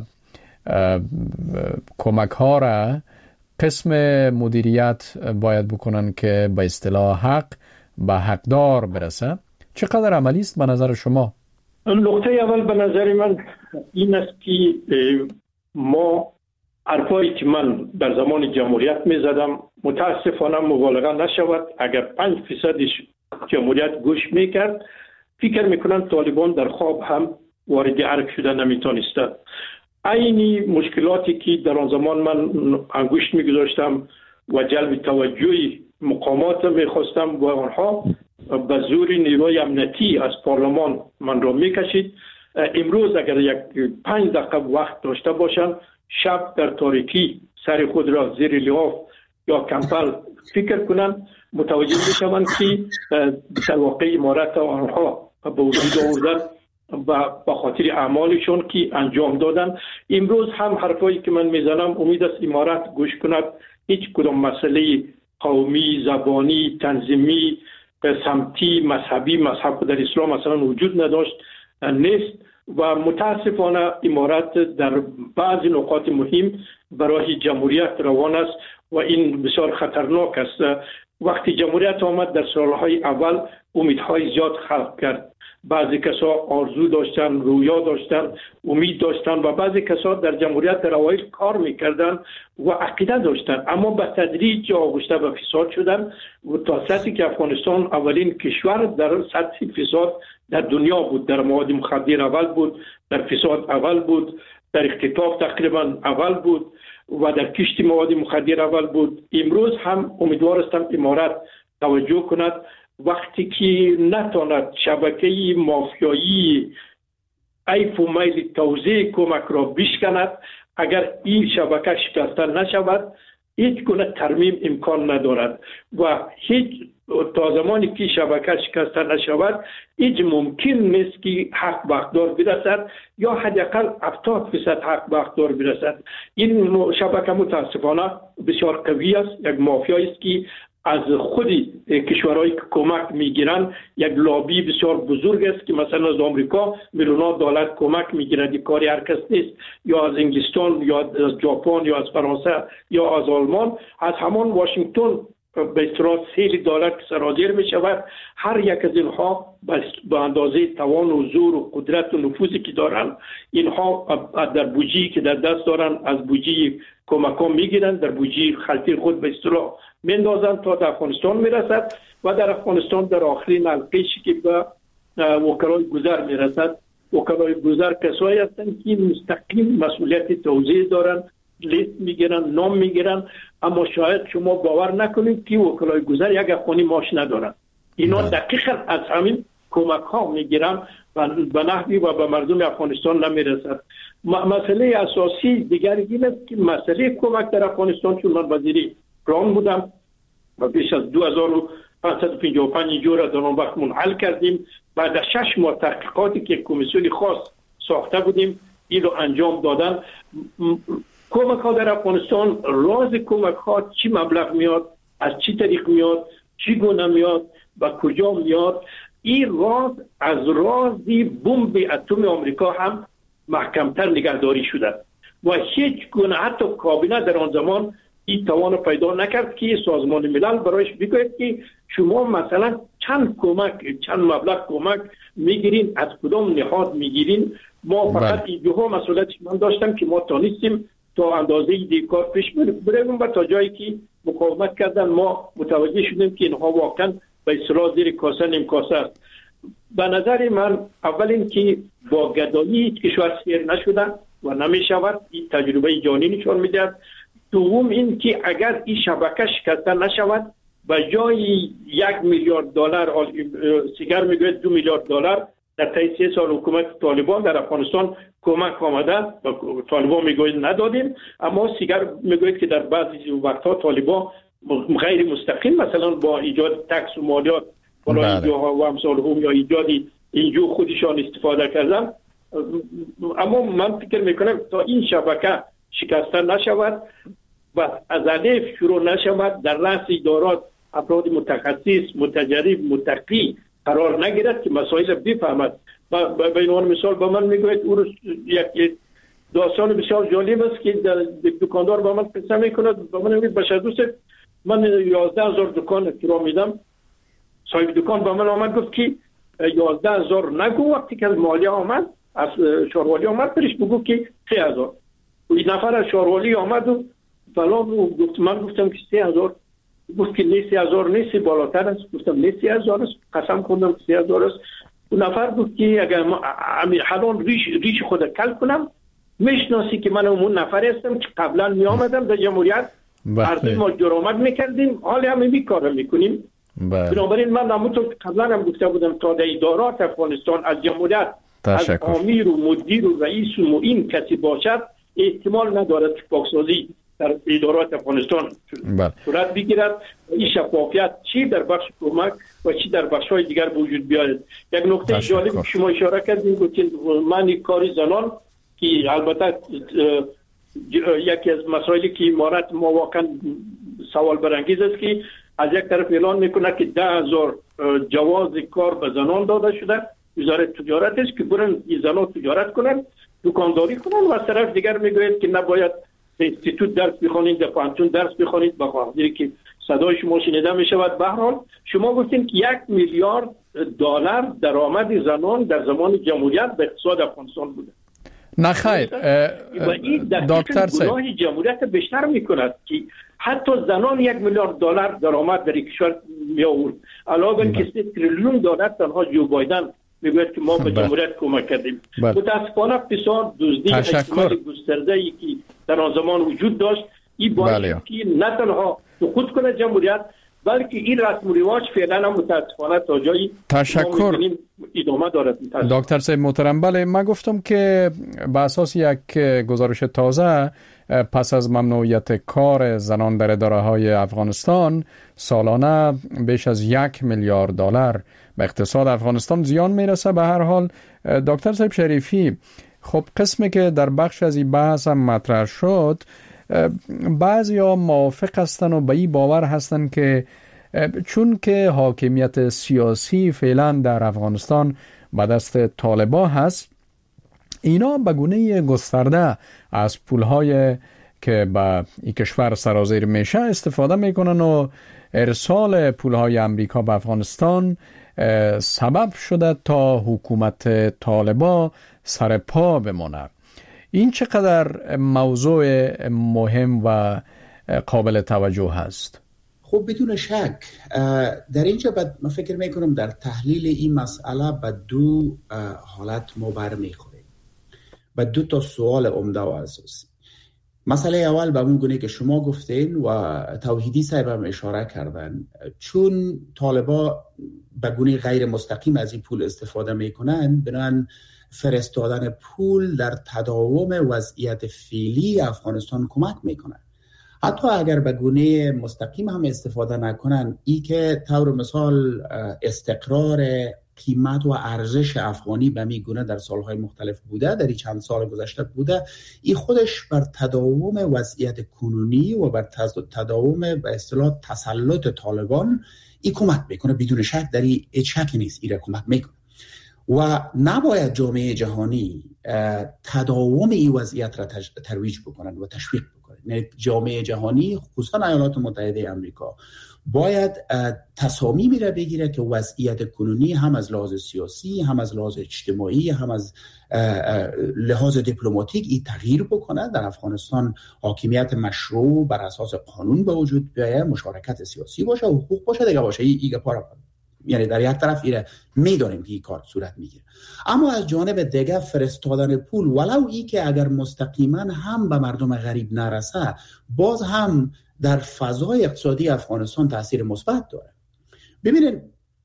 کمک ها را قسم مدیریت باید بکنن که به اصطلاح حق به حقدار برسه. چقدر عملی است به نظر شما؟ نقطه اول به نظر من این است که ما حرفایی که من در زمان جمهوریت می زدم متاسفانه مبالغه نشود. اگر پنج فیصدش جمهوریت گوش می کرد، فکر می کنم طالبان در خواب هم وارد ارگ شده نمی تانستند. اینی مشکلاتی که در آن زمان من انگشت می گذاشتم و جلب توجه مقامات می خواستم و آنها به زور نیروی امنیتی از پارلمان من را می کشید. امروز اگر یک پنج دقیقه وقت داشته باشند، شب در تاریکی سر خود را زیر لحاف یا کمپل فکر کنند، متوجه میشوند که در واقع امارت آنها به وجود آوردن و به خاطر اعمالشون که انجام دادن. امروز هم حرفایی که من میزنم امید است امارت گوش کند. هیچ کدام مسئله قومی، زبانی، تنظیمی، سمتی، مذهبی، مذهب در اسلام مثلا وجود نداشت نیست و متاسفانه امارت در بعضی نقاط مهم برای جمهوریت روان است و این بسیار خطرناک است. وقتی جمهوریت آمد در سالهای اول امیدهای زیاد خلق کرد. بعضی کسا آرزو داشتن، رویا داشتن، امید داشتن و بعضی کسا در جمهوریت در اوایل کار میکردن و عقیده داشتن، اما به تدریج آغشته به فساد شدن و تا سطحی که افغانستان اولین کشور در سطح فساد در دنیا بود. در مواد مخدر اول بود، در فساد اول بود، در اختطاف تقریبا اول بود و در کشت مواد مخدر اول بود. امروز هم امیدوار هستم امارت توجه کند. وقتی که نتواند شبکه مافیایی ایف و میل توزیع کمک را بشکند، اگر این شبکه شکسته نشود هیچ گونه ترمیم امکان ندارد و هیچ تا زمانی که شبکه شکسته نشود هیچ ممکن نیست که حق به حقدار برسد یا حداقل هفتاد درصد حق به حقدار برسد. این شبکه متاسفانه بسیار قوی است، یک مافیایی است که از خود کشورهایی که کمک میگیرن یک لابی بسیار بزرگ است که مثلا از آمریکا میلیون‌ها دلار کمک میگیرد. این کاری هر کس نیست، یا از انگلستان یا از ژاپن یا از فرانسه یا از آلمان، از همان واشنگتن به اصطلاح سیل دلار که صادر می شود. هر یک از اینها به اندازه توان و زور و قدرت و نفوذی که دارن، اینها در بودجه‌ای که در دست دارن از بودجه کمک ها میگیرن، در بودجه خلطی خود به اصطلاح میندازن تا در افغانستان میرسد و در افغانستان در آخرین حلقه‌ای که به وکلای گذر میرسد. وکلای گذر کسایی هستند که مستقیم مسئولیت توزیع دارن، لیست میگیرن، نام میگیرن، اما شاید شما باور نکنید که وکلای گذر یک افغانی ماش ندارن. اینا دقیقاً از همین کمک ها میگیرن و به نحوی و به مردم افغانستان نمیرسد. مسئله اساسی دیگری این است که مسئله کمک در افغانستان، چون من وزیر ران بودم و بیش از دو هزار و پانصد و پنجاه و پنج جور در آن وقت منحل کردیم. بعد از شش ماه تحقیقاتی که کمیسیون خاص ساخته بودیم این رو انجام دادن. کمک ها در افغانستان، راز کمک ها چی مبلغ میاد، از چی طریق میاد، چی گونه میاد و کجا میاد، این راز از رازی بمب اتم آمریکا هم محکمتر نگهداری شده و هیچ گونه حتی کابینه در آن زمان این توان پیدا نکرد که سازمان ملل برایش بگوید که شما مثلا چند کمک چند مبلغ کمک میگیرین، از کدام نهاد میگیرین. ما فقط اینجاها مسئولیتش من داشتم که ما تانستیم تا اندازه دیکار پیش بریم و تا جایی که مقاومت کردن ما متوجه شدیم که اینها واقعا به اصطلاح زیر کاسه نیم کاسه است. به نظر من اول این که با گدایی هیچ کشور سیر نشده و نمی شود، این تجربه جانی نشان میدهد. دوم این که اگر این شبکه شکسته نشود و جای یک میلیارد دلار سیگر میگوید دو میلیارد دلار در طی سه سال حکومت طالبان در افغانستان کمک آمده و طالبان میگوید ندادیم، اما سیگر میگوید که در بعضی وقتها طالبان غیر مستقیم مثلا با ایجاد تکس و مالیات بالا اینجاها و امثال هم یا ایجادی اینجا خودشان استفاده کردن. اما من فکر میکنم تا این شبکه شکسته نشود و از الف شروع نشود، در رأس ادارات افراد متخصص متجرب متقی قرار نگیرد که مسائل بفهمد. به عنوان مثال با من میگوید او یک داستان بسیار جالب است که دکاندار با من قصه میکند. با من میگوید بشر دوست من یازده هزار دکان کرا میدم. صاحب دکان با من آمد گفت که یازده هزار نگو، وقتی که از مالیه آمد از شاروالی آمد برش بگو که سه هزار. این نفر از شاروالی آمد و فلان گفت، من گفتم که سه هزار، گفت که نه سه هزار نیست بالاتر است. گفتم نه سه هزار است، قسم کندم سه هزار است. اون نفر گفت که اگر ما حالان ریش ریش خود کل کنم میشناسی که من اون نفر هستم که قبلا می آمدم در جمهوریت ارزی ما جرامت میکردیم، حالا هم این کار میکنیم. بنابراین من همونطور که قبلا هم گفته بودم تا در ادارات افغانستان از جمهوریت از امیر و مدیر و رئیس و معین کسی باشد احتمال ندارد که پاکسازی در ادارات افغانستان صورت بگیرد. این شفافیت چی در بخش کمک و چی در بخش های دیگر وجود بیاید. یک نکته جالب شما اشاره کردین گفتین من کاری زنان که البته یکی از مسائلی که امارت ما واقعا سوال برانگیز است که از یک طرف اعلان میکنه که ده هزار جواز کار به زنان داده شده، وزارت تجارت است که برن این زنان تجارت کنن دکانداری کنن، و از طرف دیگر میگوید که نباید اینستیتوت درس بخونید، در پانتون درس بخونید، با خاطر که صدای شما شنیده می شود. به هر حال شما گفتین که یک میلیارد دلار درآمد زنان در زمان جمهوریت به اقتصاد افغانستان بوده. نه خیر و این دکتر گناه جمهوریت بیشتر میکند که حتی زنان یک میلیارد دلار درآمد در کشور می آورد، علاوه که سه تریلیون دلار تنها جو بایدن میگوید که ما به جمهوریت کمک کردیم. متاسفانه فساد دزدی اجتماعی گسترده ای که در آن زمان وجود داشت این باعث که نه تنها سقوط کنه جمهوریت بلکه این رسم و رواج فعلا هم متاسفانه تا جایی تشکر ادامه دارد. دکتر صاحب محترم، بله من گفتم که به اساس یک گزارش تازه پس از ممنوعیت کار زنان در اداره‌های افغانستان سالانه بیش از یک میلیارد دلار به اقتصاد افغانستان زیان میرسه. به هر حال دکتر صاحب شریفی، خب قسمی که در بخش از این بحث هم مطرح شد، بعضی ها موافق هستن و به این باور هستن که چون که حاکمیت سیاسی فعلا در افغانستان به دست طالبان هست، اینا به گونه گسترده از پولهای که به این کشور سرازیر میشه استفاده میکنن و ارسال پولهای امریکا به افغانستان سبب شده تا حکومت طالبان سر پا بمونه. این چقدر موضوع مهم و قابل توجه هست؟ خب بدون شک در اینجا من فکر میکنم در تحلیل این مسئله به دو حالت ما برمیخوریم، به دو تا سوال عمده و اساسی. مسئله اول به اون گونه که شما گفتین و توحیدی صاحب هم اشاره کردن، چون طالبا به گونه غیر مستقیم از این پول استفاده میکنن، بنابراین فرستادن پول در تداوم وضعیت فعلی افغانستان کمک میکنن. حتی اگر به گونه مستقیم هم استفاده نکنن، ای که طور مثال استقرار قیمت و ارزش افغانی به می گونه در سالهای مختلف بوده، در این چند سال گذشته بوده، این خودش بر تداوم وضعیت کنونی و بر تداوم به اصطلاح تسلط طالبان این کمک میکنه. بدون شک در این شک نیست، این کمک میکنه و نباید جامعه جهانی تداوم این وضعیت را ترویج بکنند و تشویق بکنند. جامعه جهانی خصوصا ایالات متحده آمریکا باید تصامیمی را بگیره که وضعیت کنونی هم از لحاظ سیاسی، هم از لحاظ اجتماعی، هم از لحاظ دیپلماتیک این تغییر بکنه. در افغانستان حاکمیت مشروع بر اساس قانون به وجود بیاید، مشارکت سیاسی باشه، حقوق باشه، دیگه باشه. این پارا یعنی در یک طرف ایره میدانیم که این کار صورت میگیره، اما از جانب دیگه فرستادن پول ولو ای که اگر مستقیما هم به مردم غریب نرسه، باز هم در فضای اقتصادی افغانستان تاثیر مثبت داره. ببینید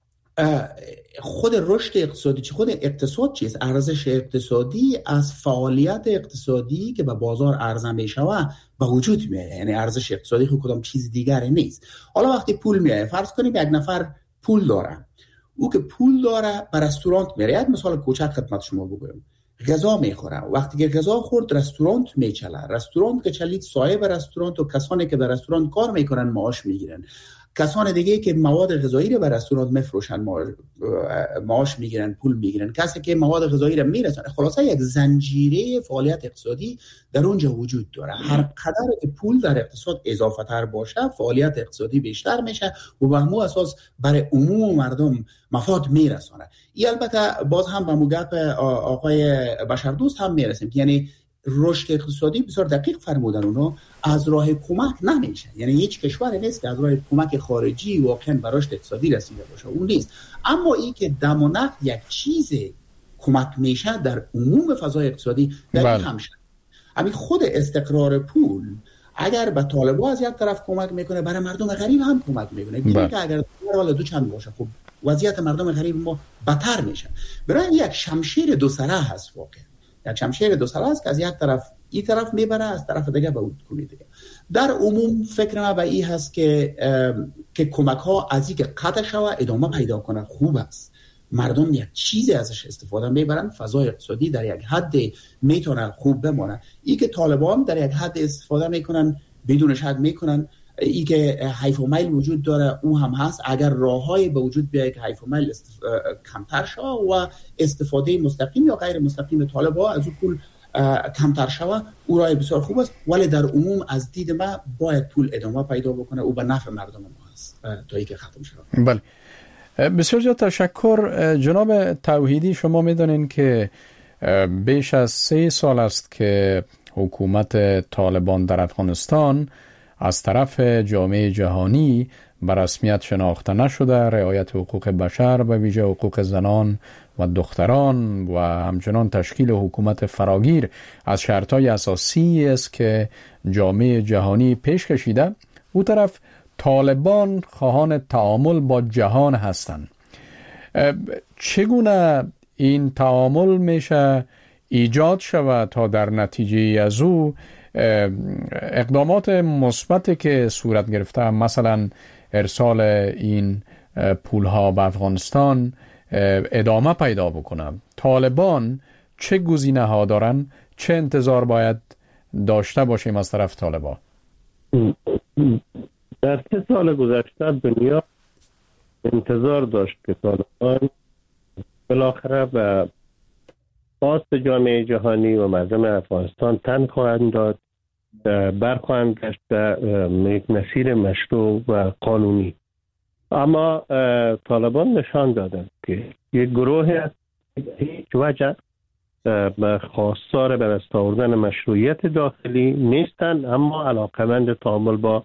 خود رشد اقتصادی چه خود اقتصاد چیست؟ ارزش اقتصادی از فعالیت اقتصادی که به بازار عرضه میشوه به وجود میاد. یعنی ارزش اقتصادی خود کدام چیز دیگری نیست. حالا وقتی پول میاد، فرض کنیم یک نفر پول داره، او که پول داره به رستوران میره، یک مثال کوچک خدمت شما بگویم، غذا میخوره. وقتی که غذا خورد رستوران میچله، رستوران که چلید صاحب رستوران و کسانی که در رستوران کار میکنن معاش میگیرن، کسان دیگه که مواد غذایی رو به رستوران میفروشن معاش میگیرن، پول میگیرن، کسی که مواد غذایی رو میرسونه. خلاصه یک زنجیره فعالیت اقتصادی در اونجا وجود داره. هر قدر که پول در اقتصاد اضافه تر باشه، فعالیت اقتصادی بیشتر میشه و به همون اساس برای عموم مردم مفاد میرسونه. این البته باز هم به موگپ آقای بشردوست هم میرسیم، یعنی رشد اقتصادی بسیار دقیق فرمودن، اونو از راه کمک نمیشه. یعنی هیچ کشوری نیست که از راه کمک خارجی واقعا به رشد اقتصادی رسیده باشه، اون نیست. اما این که دم و نقد یک چیز کمک میشه در عموم فضای اقتصادی در این همشه. همین خود استقرار پول اگر به طالبان از یک طرف کمک میکنه، برای مردم غریب هم کمک میکنه. ببینید که اگر حال دو چند باشه، خب وضعیت مردم غریب ما بدتر میشه. برای یک شمشیر دو سره هست واقعا. یک شمشیر دو سره است که از یک طرف این طرف میبره، از طرف دیگه به اون کنی دیگه. در عموم فکر ما به این هست که که کمک ها از این که قطع شوه ادامه پیدا کنه خوب است. مردم یک چیزی ازش استفاده میبرن، فضای اقتصادی در یک حد میتونه خوب بمونه. این که طالبان در یک حد استفاده میکنن بدون شک میکنن. این که حیف و میل وجود داره او هم هست. اگر راههای به وجود بیاید که حیف و میل استف... کمتر شوه و استفاده مستقیم یا غیر مستقیم طالبان از او پول کمتر شوه، او راه بسیار خوب است. ولی در عموم از دید ما باید پول ادامه پیدا بکنه، او به نفع مردم ما است تا اینکه ختم شود. بله، بسیار زیاد تشکر جناب توحیدی. شما میدونین که بیش از سه سال است که حکومت طالبان در افغانستان از طرف جامعه جهانی به رسمیت شناخته نشده. رعایت حقوق بشر و ویژه حقوق زنان و دختران و همچنان تشکیل حکومت فراگیر از شرطهای اساسی است که جامعه جهانی پیش کشیده. او طرف طالبان خواهان تعامل با جهان هستند. چگونه این تعامل میشه ایجاد شود تا در نتیجه از او اقدامات مثبتی که صورت گرفته، مثلا ارسال این پولها به افغانستان، ادامه پیدا بکنه؟ طالبان چه گزینه ها دارن؟ چه انتظار باید داشته باشیم از طرف طالبان؟ در سه سال گذشته دنیا انتظار داشت که طالبان بالاخره به خواست جامعه جهانی و مردم افغانستان تن خواهند داد، برخواهند گشت به یک مسیر مشروع و قانونی. اما طالبان نشان دادند که یک گروه هیچ وجه خواستار به دست آوردن مشروعیت داخلی نیستند، اما علاقمند تعامل با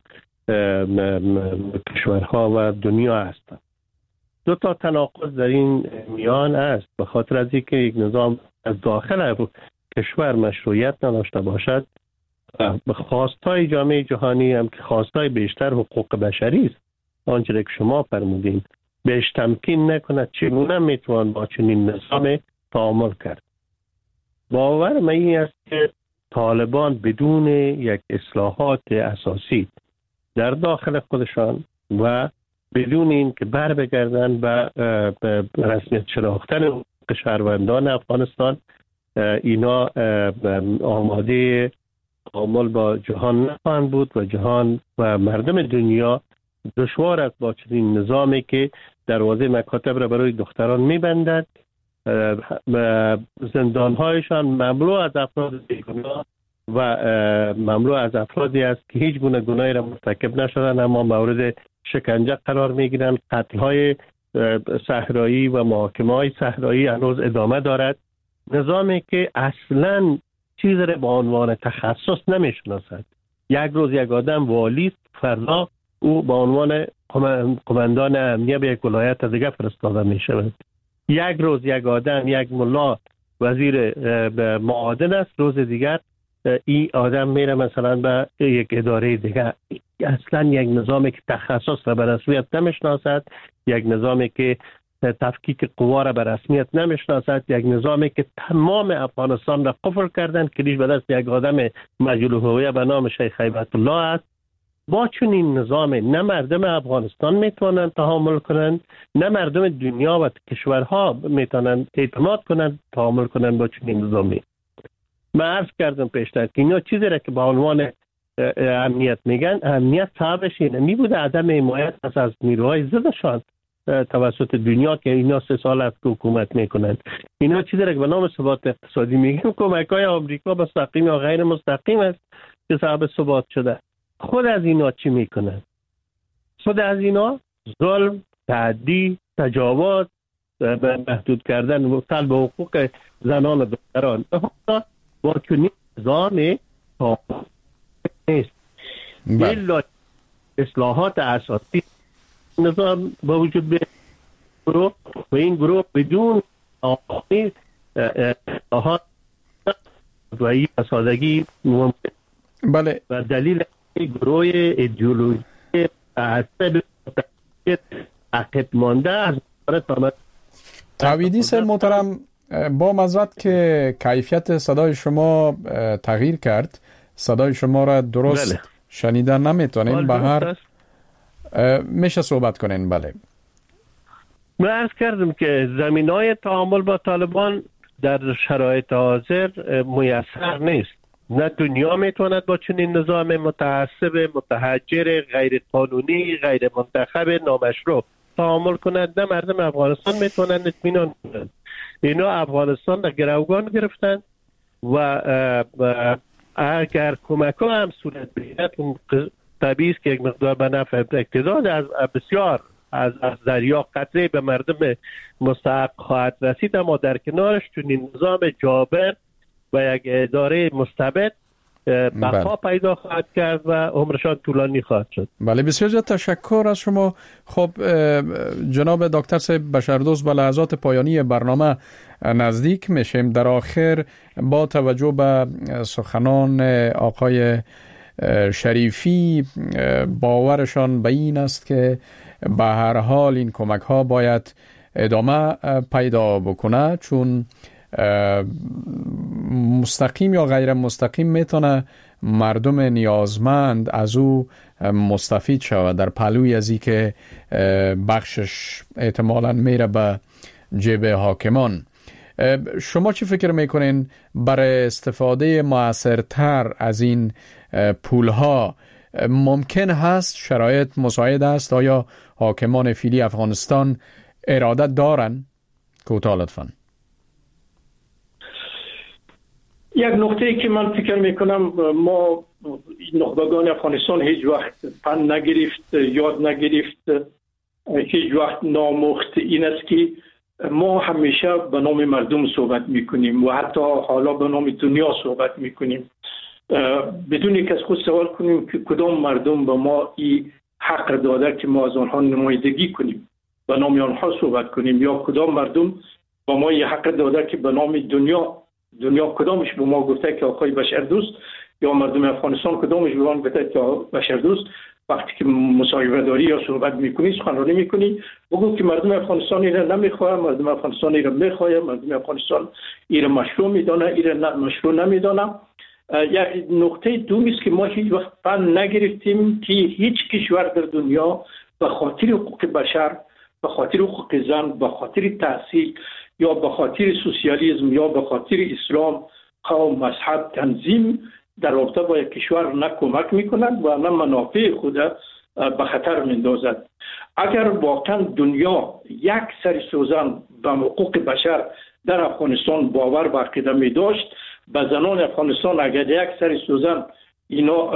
کشورها و دنیا هستند. دو تا تناقض در این میان است، به خاطر از اینکه یک نظام از داخل کشور مشروعیت نداشته باشد، به خواستای جامعه جهانی هم که خواستای بیشتر حقوق بشری است، آنچه که شما فرمودین، بهش تمکین نکند، چگونه میتوان با چنین نظام تعامل کرد؟ باور من این است که طالبان بدون یک اصلاحات اساسی در داخل خودشان و بدون این که بر بگردن به رسمیت شناختن شهروندان افغانستان، اینا آماده تعامل با جهان نخواهند بود و جهان و مردم دنیا دشوار است با چنین نظامی که دروازه مکاتب را برای دختران میبندد، زندانهایشان مملو از افراد بیگناه و مملو از افرادی است که هیچ گونه گناهی را مرتکب نشدن اما مورد شکنجه قرار میگیرند. قتل‌های صحرایی و محاکمه‌های صحرایی هنوز ادامه دارد. نظامی که اصلاً چیزی را به عنوان تخصص نمیشناسد. یک روز یک آدم والی است، فردا او به عنوان قماندان امنیه به یک ولایت دیگه فرستاده می شود. یک روز یک آدم یک ملا وزیر معادن است، روز دیگر این آدم میره مثلا به یک اداره دیگه. اصلا یک نظامی که تخصص را به رسمیت نمیشناسد، یک نظامی که تفکیک قوا را به رسمیت نمیشناسد، یک نظامی که تمام افغانستان را قفل کردن که ریش به دست یک آدم مجهول الهویه به نام شیخ هیبت الله است. با چنین نظام نه مردم افغانستان میتونن تحمل کنند، نه مردم دنیا و کشورها میتونن اعتماد کنند تحمل کنند با چنین نظامی. من عرض کردم پیشتر که اینا چیزی را که با عنوان امنیت میگن، امنیت صاحبش اینه می بوده عدم حمایت از از نیروهای ضدشان توسط دنیا که اینا سه سال است که حکومت میکنند. اینا چیزی را که به نام ثبات اقتصادی میگن، کمک‌های آمریکا مستقیم یا غیر مستقیم است که سبب ثبات شده. خود از اینا چی میکنند؟ خود از اینا ظلم، تعدی، تجاوز، محدود کردن سلب حقوق زنان و دختران با چنین نظام نیست. الا اصلاحات اساسی نظام با وجود بیاید و این گروه بدون آقای اصلاحات و این سادگی ممکن. بله. و دلیل گروه ایدئولوژی عصب عقب مانده از تعویدی سر محترم، با معذرت که کیفیت صدای شما تغییر کرد، صدای شما را درست بله. شنیدن نمیتونیم، به هر میشه صحبت کنین. بله، من عرض کردم که زمینای تعامل با طالبان در شرایط حاضر میسر نیست. نه دنیا میتواند با چنین نظام متعصب، متحجر، غیر قانونی، غیر منتخب، نامشروع تعامل کند، نه مردم افغانستان میتونند اطمینان کنند. اینا افغانستان را گروگان گرفتند و اگر کمک ها هم صورت بگیرد طبیعی است که یک مقدار به نفع اقتصاد از بسیار از از دریا قطره به مردم مستحق خواهد رسید، اما در کنارش چنین نظام جابر و یک اداره مستبد بقا پیدا خواهد کرد و عمرشان طولانی خواهد شد. بله، بسیار زیاد تشکر از شما. خب جناب دکتر صاحب بشردوست، به لحظات پایانی برنامه نزدیک میشیم. در آخر با توجه به سخنان آقای شریفی، باورشان به این است که به هر حال این کمک ها باید ادامه پیدا بکنه، چون مستقیم یا غیر مستقیم میتونه مردم نیازمند از او مستفید شود در پهلوی از این که بخشش احتمالاً میره به جیب حاکمان. شما چی فکر میکنین برای استفاده مؤثرتر از این پولها ممکن هست؟ شرایط مساعد است؟ آیا حاکمان فعلی افغانستان اراده دارن؟ کوتاه لطفاً. یک نکته ای که من فکر میکنم، ما نخبگان افغانستان هیچ وقت پند نگرفت، یاد نگرفت، هیچ وقت نامخت این است که ما همیشه به نام مردم صحبت میکنیم و حتی حالا به نام دنیا صحبت میکنیم بدون که از خود سوال کنیم که کدام مردم به ما این حق داده که ما از آنها نمایندگی کنیم، به نام آنها صحبت کنیم، یا کدام مردم به ما این حق داده که به نام دنیا دنیا کدامش به ما گفته که آقای بشردوست، یا مردم افغانستان کدامش به ما گفته که بشردوست. وقتی که مصاحبه داری یا صحبت میکنی، سخنرانی میکنی، بگو که مردم افغانستان ایره نمیخواه، مردم افغانستان ایره میخواه، مردم افغانستان ایره مشروع میدانه، ایره مشروع نمیدانه. یک نقطه دوم است که ما هیچ وقت پند نگرفتیم که هیچ کشور در دنیا به خاطر حقوق بشر، به خاطر حقوق زن، به خاطر تحصیل یا به خاطر سوسیالیسم یا به خاطر اسلام، قوم، مذهب، تنظیم در رابطه با یک کشور نه کمک میکنند و نه منافع خود به خطر میندازد. اگر واقعا دنیا یک سر سوزن به حقوق بشر در افغانستان باور و عقیده می داشت، به زنان افغانستان اگر یک سر سوزن اینا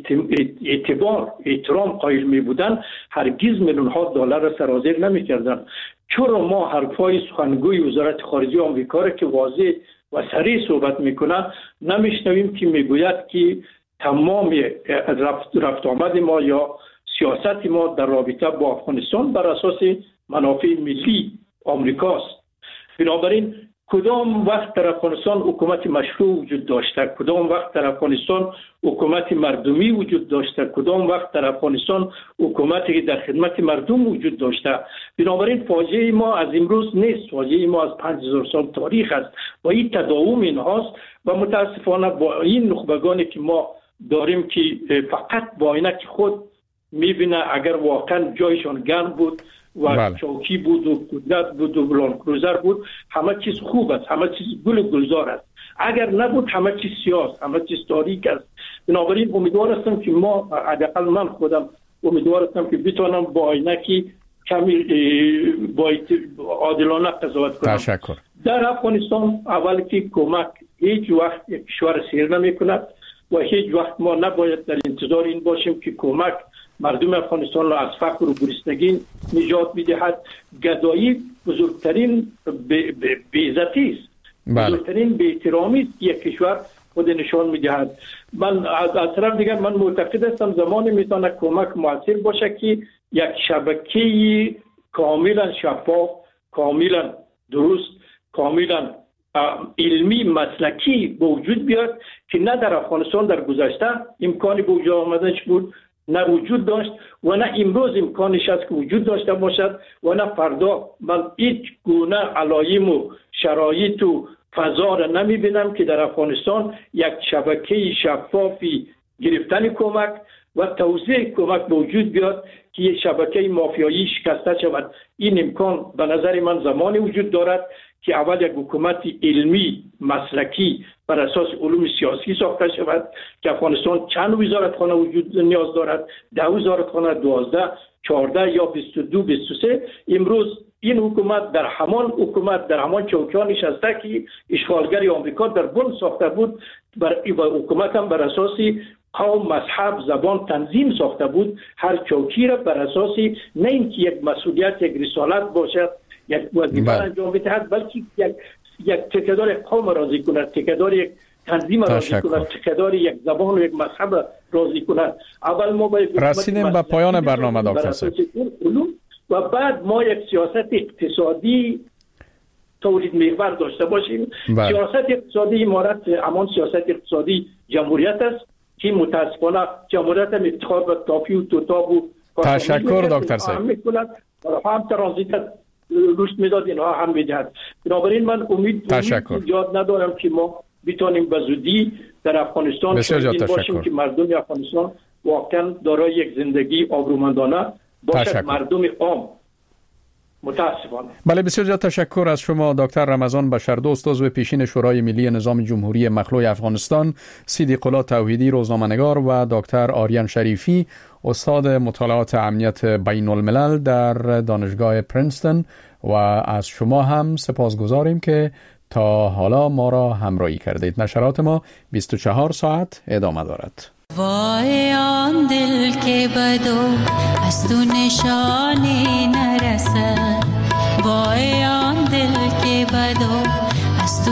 اعتبار احترام قائل می بودن، هرگز میلیون ها دلار را سرازیر نمی کردن. چرا ما حرفای سخنگوی وزارت خارجه آمریکا را که واضح و صریح صحبت میکنه نمیشنویم که میگوید که تمام رفت, رفت آمد ما یا سیاست ما در رابطه با افغانستان بر اساس منافع ملی آمریکاست. بنابراین کدام وقت در افغانستان حکومت مشروع وجود داشته، کدام وقت در افغانستان حکومت مردمی وجود داشته، کدام وقت در افغانستان حکومتی در خدمت مردم وجود داشته. بنابراین فاجعه ما از امروز نیست، فاجعه ما از پنج هزار سال تاریخ است و این تداوم اینهاست و متاسفانه با این نخبگانی که ما داریم که فقط با عینک خود میبینه اگر واقعا جایشان گرم بود و بله. چوکی بود و قدرت بود و بلان کروزر بود، همه چیز خوب است، همه چیز گل و گلزار است. اگر نبود همه چیز سیاه، همه چیز تاریک است. بنابراین امیدوار هستم که ما، حداقل من خودم امیدوار هستم که بتوانم با عینکی کمی با عادلانه قضاوت کنم. تشکر. در افغانستان اول که کمک هیچ وقت یک کشور سیر نمی کند و هیچ وقت ما نباید در انتظار این باشیم که کمک مردم افغانستان را از فقر و گرسنگی نجات می‌دهد. گدایی بزرگترین بی‌عزتی است، بله. بزرگترین بی‌احترامی است یک کشور خود نشان می‌دهد. من از طرف دیگر من معتقد هستم زمانی میتونه کمک موثر باشه که یک شبکه کاملا شفاف، کاملا درست، کاملا علمی مسلکی به وجود بیاد که نه در افغانستان در گذشته امکانی به وجود آمدنش بود، نه وجود داشت و نه امروز امکانش است که وجود داشته باشد و نه فردا. من هیچ گونه علایم و شرایط و فضا را نمی بینم که در افغانستان یک شبکه شفافی گرفتن کمک و توزیع کمک به وجود بیاد که یک شبکه مافیایی شکسته شود. این امکان به نظر من زمانی وجود دارد که اول یک حکومت علمی مسلکی بر اساس علوم سیاسی ساخته شود که افغانستان چند وزارتخانه وجود نیاز دارد، ده وزارتخانه، دوازده، چهارده یا بیست و دو، بیست و سه. امروز این حکومت در همان حکومت در همان چوکان نشسته که اشغالگر آمریکا در بن ساخته بود بر حکومت هم بر اساس قوم، مذهب، زبان تنظیم ساخته بود. هر چوکی را بر اساس نه اینکه یک مسئولیت، یک رسالت باشد، یک وظیفه انجام بدهد، بلکه یک یک تکدار قوم راضی کند، تکدار یک تنظیم راضی کند، تکدار یک زبان و یک مذهب راضی کند. اول ما باید رسیدیم به پایان برنامه دکتر صاحب و بعد ما یک سیاست اقتصادی تولید محور داشته باشیم. بله. سیاست اقتصادی امارت همان سیاست اقتصادی جمهوریت است که متاسفانه جمهوریت هم اتحاد و تافی و توتاب و تشکر دکتر صاحب هم ترانزیت رشد میداد اینها هم میدهد. بنابراین من امید ایجاد ندارم که ما بتانیم به زودی در افغانستان شاهد باشیم که مردم افغانستان واقعا دارای یک زندگی آبرومندانه باشد، مردم عام. متاسفانه. بله، بسیار زیاد تشکر از شما دکتر رمضان بشردوست، عضو پیشین شورای ملی نظام جمهوری مخلوع افغانستان، صدیق الله توحیدی روزنامه‌نگار و دکتر آریان شریفی استاد مطالعات امنیت بین الملل در دانشگاه پرینستون. و از شما هم سپاسگزاریم که تا حالا ما را همراهی کردید. نشرات ما بیست و چهار ساعت ادامه دارد. وای آن دل که بدو از تو نشانی نرسد، وای آن دل که بدو از تو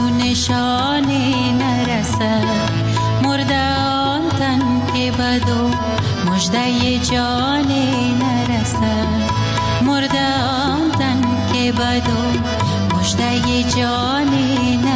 نشانی نرسد، مرده آن تن که بدو مژده جانی نرسد، مرده آن تن که بدو مژده جانی نرسد.